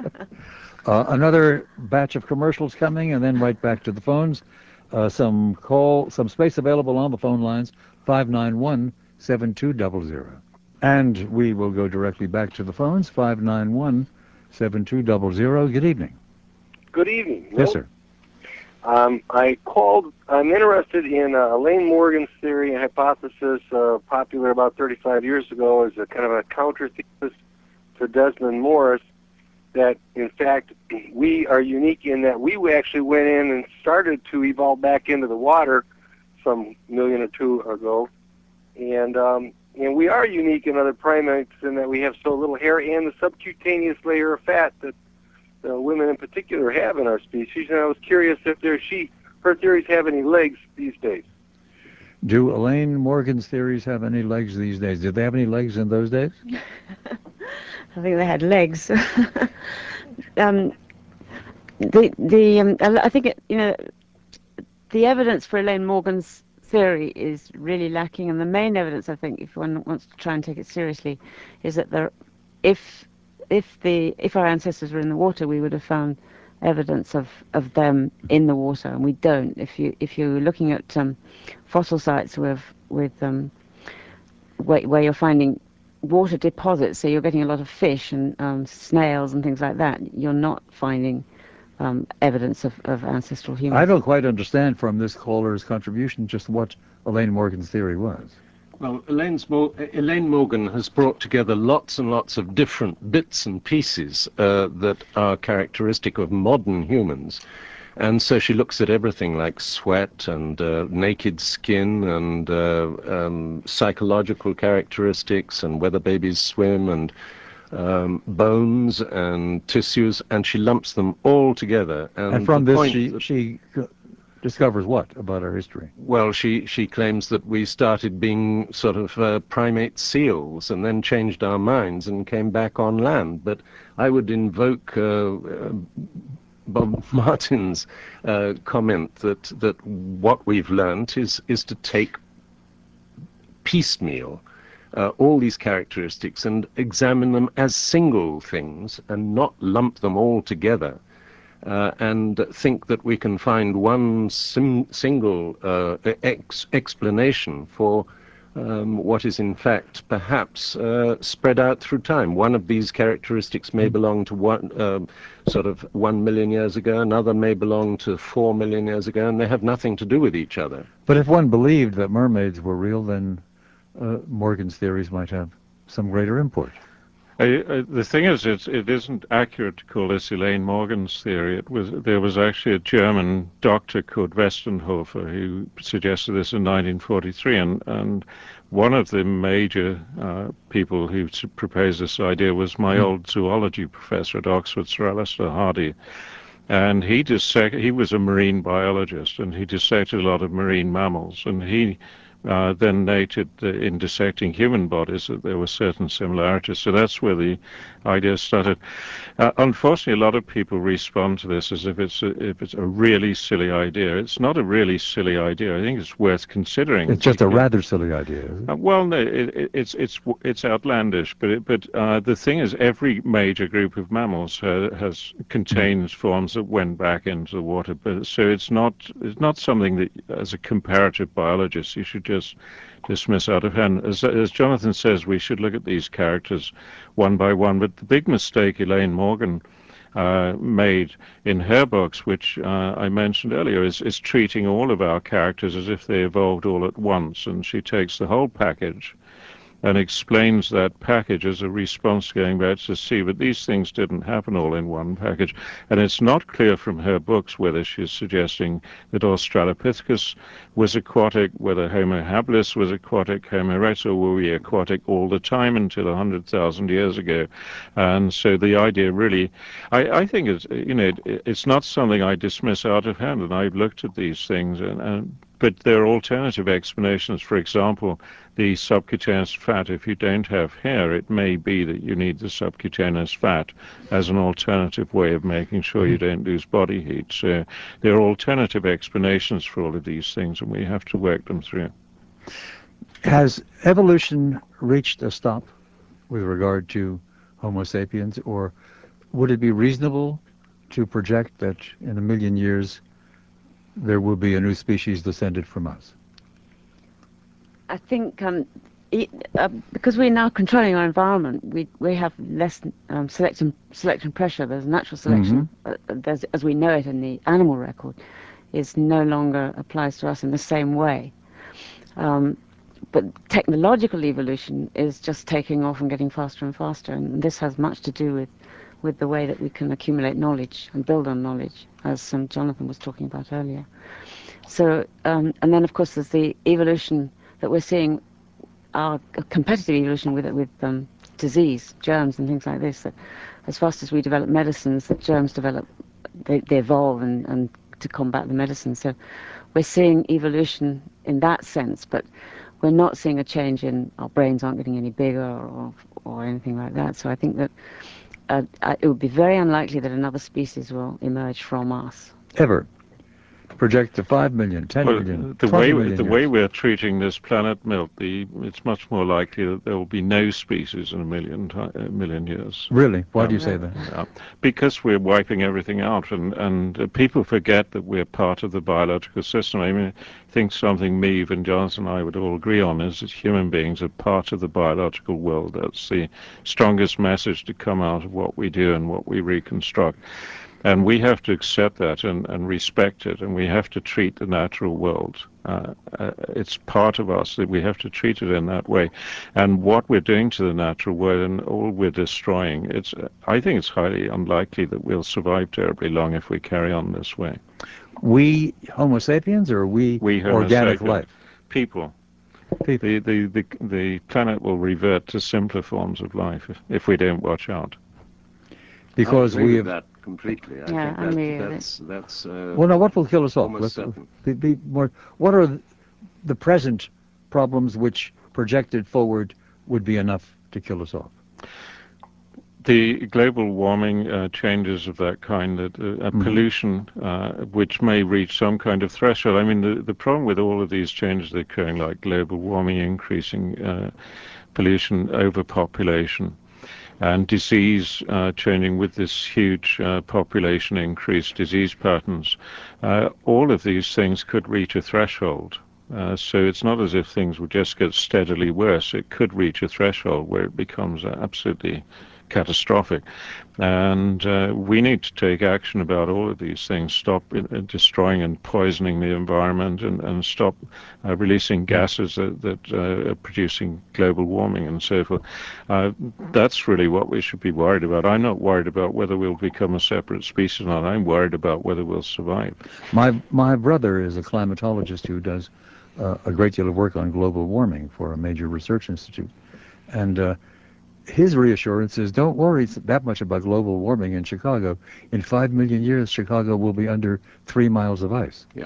S1: uh, another batch of commercials coming, and then right back to the phones. Uh, some call, some space available on the phone lines, five nine one, seven two zero zero. And we will go directly back to the phones, five nine one, seven two zero zero. Good evening.
S9: Good evening.
S1: Yes,
S9: Milt.
S1: sir.
S9: Um, I called, I'm interested in uh, Elaine Morgan's theory and hypothesis, uh, popular about thirty-five years ago as a kind of a counter thesis to Desmond Morris, that in fact we are unique in that we actually went in and started to evolve back into the water some million or two ago, and um, and we are unique in other primates in that we have so little hair and the subcutaneous layer of fat that uh, women in particular have in our species. And I was curious if there she her theories have any legs these days.
S1: Do Elaine Morgan's theories have any legs these days? Did they have any legs in those days?
S2: I think they had legs. um, the the um, I think it, you know, the evidence for Elaine Morgan's theory is really lacking, and the main evidence, I think, if one wants to try and take it seriously, is that there, if if the if our ancestors were in the water, we would have found evidence of, of them in the water, and we don't. If you if you're looking at um, fossil sites with with um, where, where you're finding water deposits, so you're getting a lot of fish and um, snails and things like that, you're not finding um, evidence of, of ancestral humans.
S1: I don't quite understand from this caller's contribution just what Elaine Morgan's theory was.
S3: Well, Elaine's Mor- Elaine Morgan has brought together lots and lots of different bits and pieces uh, that are characteristic of modern humans. And so she looks at everything like sweat and uh, naked skin and uh, um, psychological characteristics and whether babies swim and um, bones and tissues, and she lumps them all together. And,
S1: And from
S3: the
S1: this,
S3: point
S1: she
S3: that-
S1: she discovers what about our history?
S3: Well, she, she claims that we started being sort of uh, primate seals and then changed our minds and came back on land. But I would invoke uh, uh, Bob Martin's uh, comment that, that what we've learnt is, is to take piecemeal uh, all these characteristics and examine them as single things and not lump them all together. Uh, and think that we can find one sim single uh, ex explanation for um, what is in fact perhaps uh, spread out through time. One of these characteristics may belong to one uh, sort of one million years ago, another may belong to four million years ago, and they have nothing to do with each other.
S1: But if one believed that mermaids were real, then uh, Morgan's theories might have some greater import.
S4: I, I, the thing is, it's, it isn't accurate to call this Elaine Morgan's theory. It was there was actually a German doctor called Westenhofer who suggested this in nineteen forty-three, and and one of the major uh, people who proposed this idea was my mm. old zoology professor at Oxford, Sir Alister Hardy, and he dissect he was a marine biologist, and he dissected a lot of marine mammals, and he. Uh, then noted uh, in dissecting human bodies that there were certain similarities. So that's where the idea started. Uh, unfortunately, a lot of people respond to this as if it's a, if it's a really silly idea. It's not a really silly idea. I think it's worth considering.
S1: It's just a rather silly idea. Is it?
S4: Uh, well, no, it, it, it's it's it's outlandish. But it, but uh, the thing is, every major group of mammals uh, has contains forms that went back into the water. But so it's not it's not something that, as a comparative biologist, you should just dismiss out of hand. As, as Jonathan says, we should look at these characters one by one. But the big mistake Elaine Morgan uh, made in her books, which uh, I mentioned earlier, is, is treating all of our characters as if they evolved all at once. And she takes the whole package and explains that package as a response going back to sea, but these things didn't happen all in one package. And it's not clear from her books whether she's suggesting that Australopithecus was aquatic, whether Homo habilis was aquatic, Homo erectus, or were we aquatic all the time until one hundred thousand years ago. And so the idea really, I, I think it's, you know, it, it's not something I dismiss out of hand, and I've looked at these things, and, and but there are alternative explanations. For example, the subcutaneous fat, if you don't have hair, it may be that you need the subcutaneous fat as an alternative way of making sure you don't lose body heat. So there are alternative explanations for all of these things, and we have to work them through.
S1: Has evolution reached a stop with regard to Homo sapiens, or would it be reasonable to project that in a million years there will be a new species descended from us?
S2: I think um, it, uh, because we're now controlling our environment, we we have less um, selection selection pressure. There's natural selection, mm-hmm. uh, there's, as we know it in the animal record, is no longer applies to us in the same way. Um, but technological evolution is just taking off and getting faster and faster, and this has much to do with with the way that we can accumulate knowledge and build on knowledge, as um, Jonathan was talking about earlier. So, um, and then of course there's the evolution that we're seeing, our competitive evolution with with um, disease, germs and things like this, that as fast as we develop medicines, that germs develop, they, they evolve and, and to combat the medicine. So we're seeing evolution in that sense, but we're not seeing a change in our brains aren't getting any bigger or, or anything like that. So I think that uh, it would be very unlikely that another species will emerge from us.
S1: Ever. Project to five million, ten
S4: well,
S1: million,
S4: the
S1: twenty
S4: way
S1: million
S4: the
S1: years.
S4: way we're treating this planet Milt, the it's much more likely that there will be no species in a million a million years.
S1: Really? Why
S4: um,
S1: do you say that?
S4: Uh, because we're wiping everything out, and and uh, people forget that we're part of the biological system. I mean, I think something Meave and Johnson and I would all agree on is that human beings are part of the biological world. That's the strongest message to come out of what we do and what we reconstruct. And we have to accept that and, and respect it, and we have to treat the natural world. Uh, uh, it's part of us that we have to treat it in that way. And what we're doing to the natural world and all we're destroying, it's, I think it's highly unlikely that we'll survive terribly long if we carry on this way.
S1: We Homo sapiens, or we,
S4: we Homo
S1: organic
S4: sapiens,
S1: life?
S4: People.
S1: People.
S4: The, the, the, the planet will revert to simpler forms of life if, if we don't watch out.
S1: Because we have...
S3: That. completely. I
S2: Yeah,
S3: think
S2: I
S3: that,
S2: mean,
S3: that's that's. Uh,
S1: Well, now what will kill us off?
S3: almost
S1: Let's
S3: certain.
S1: be, be more. What are the present problems which, projected forward, would be enough to kill us off?
S4: The global warming uh, changes of that kind, that uh, uh,
S1: Mhm.
S4: pollution, uh, which may reach some kind of threshold. I mean, the, the problem with all of these changes that are occurring, like global warming, increasing uh, pollution, overpopulation, and disease uh, changing with this huge uh, population increase, disease patterns, uh, all of these things could reach a threshold. Uh, so it's not as if things would just get steadily worse. It could reach a threshold where it becomes uh, absolutely catastrophic. And uh, we need to take action about all of these things, stop uh, destroying and poisoning the environment, and, and stop uh, releasing gases that, that uh, are producing global warming and so forth. Uh, that's really what we should be worried about. I'm not worried about whether we'll become a separate species or not. I'm worried about whether we'll survive.
S1: My my brother is a climatologist who does uh, a great deal of work on global warming for a major research institute, and uh, his reassurance is, don't worry that much about global warming in Chicago. In five million years, Chicago will be under three miles of ice.
S3: Yeah.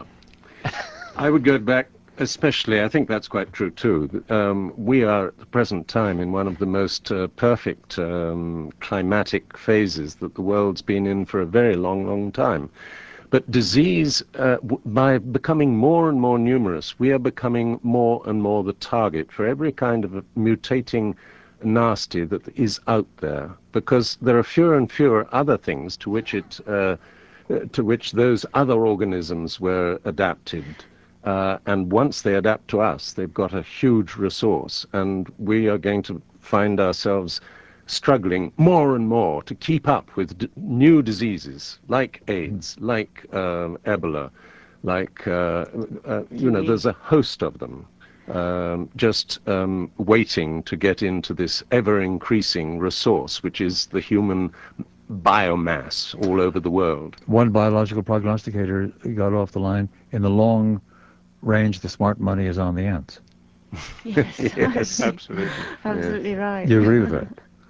S3: I would go back, especially, I think that's quite true too. Um, we are at the present time in one of the most uh, perfect um, climatic phases that the world's been in for a very long, long time. But disease, uh, w- by becoming more and more numerous, we are becoming more and more the target for every kind of a mutating nasty that is out there, because there are fewer and fewer other things to which it, uh, to which those other organisms were adapted. Uh, and once they adapt to us, they've got a huge resource, and we are going to find ourselves struggling more and more to keep up with d- new diseases like AIDS, like um, Ebola, like, uh, uh, you know, there's a host of them. Um, just um, waiting to get into this ever-increasing resource, which is the human biomass all over the world.
S1: One biological prognosticator got off the line. In the long range, the smart money is on the ants.
S2: Yes,
S3: Yes.
S4: Absolutely.
S2: absolutely right.
S1: You agree with that?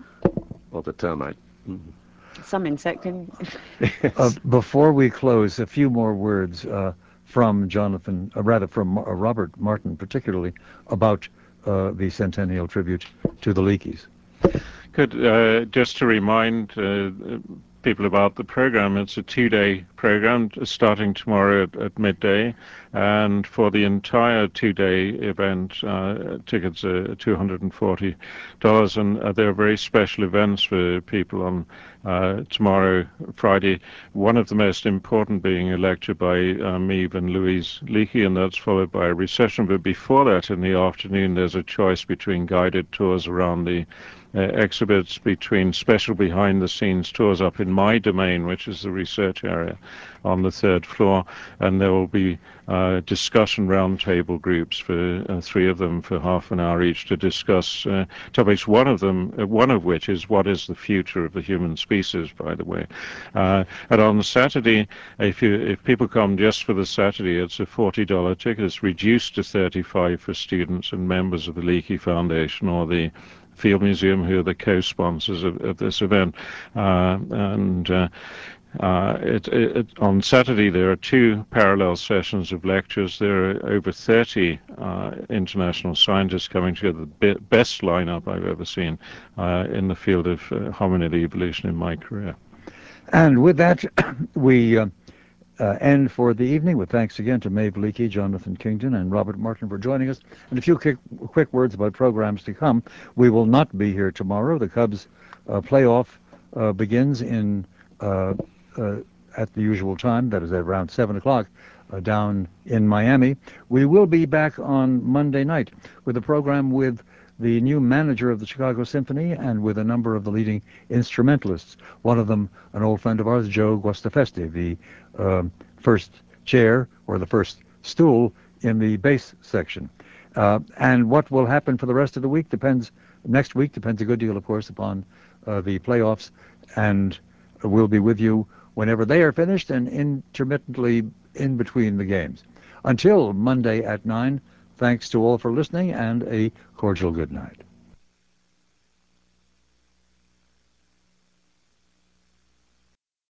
S3: Or the termite. Mm.
S2: Some insect in.
S1: Uh, before we close, a few more words uh, from Jonathan, uh, rather from uh, Robert Martin particularly, about uh, the centennial tribute to the Leakeys.
S4: Good. Uh, just to remind uh, people about the program, it's a two-day program starting tomorrow at, at midday, and for the entire two-day event, uh, tickets are two hundred forty dollars, and uh, there are very special events for people on uh, tomorrow, Friday. One of the most important being a lecture by um, Eve and Louise Leakey, and that's followed by a recession. But before that, in the afternoon, there's a choice between guided tours around the Uh, exhibits, between special behind-the-scenes tours up in my domain, which is the research area on the third floor, and there will be uh, discussion roundtable groups for uh, three of them for half an hour each to discuss uh, topics. One of them, uh, one of which is what is the future of the human species, by the way. Uh, and on Saturday, if you if people come just for the Saturday, it's a forty dollar ticket. It's reduced to thirty-five for students and members of the Leakey Foundation or the Field Museum, who are the co-sponsors of, of this event. Uh, and uh, uh, it, it, on Saturday, there are two parallel sessions of lectures. There are over thirty uh, international scientists coming together, the best lineup I've ever seen uh, in the field of uh, hominid evolution in my career.
S1: And with that, we uh, uh, end for the evening with thanks again to Maeve Leakey, Jonathan Kington, and Robert Martin for joining us. And a few quick, quick words about programs to come. We will not be here tomorrow. The Cubs uh, playoff uh, begins in uh, uh, at the usual time, that is at around seven o'clock, uh, down in Miami. We will be back on Monday night with a program with the new manager of the Chicago Symphony and with a number of the leading instrumentalists. One of them, an old friend of ours, Joe Guastafesti, the uh, first chair or the first stool in the bass section. Uh, and what will happen for the rest of the week depends, next week depends a good deal, of course, upon uh, the playoffs, and we'll be with you whenever they are finished and intermittently in between the games. Until Monday at nine, thanks to all for listening and a cordial good night.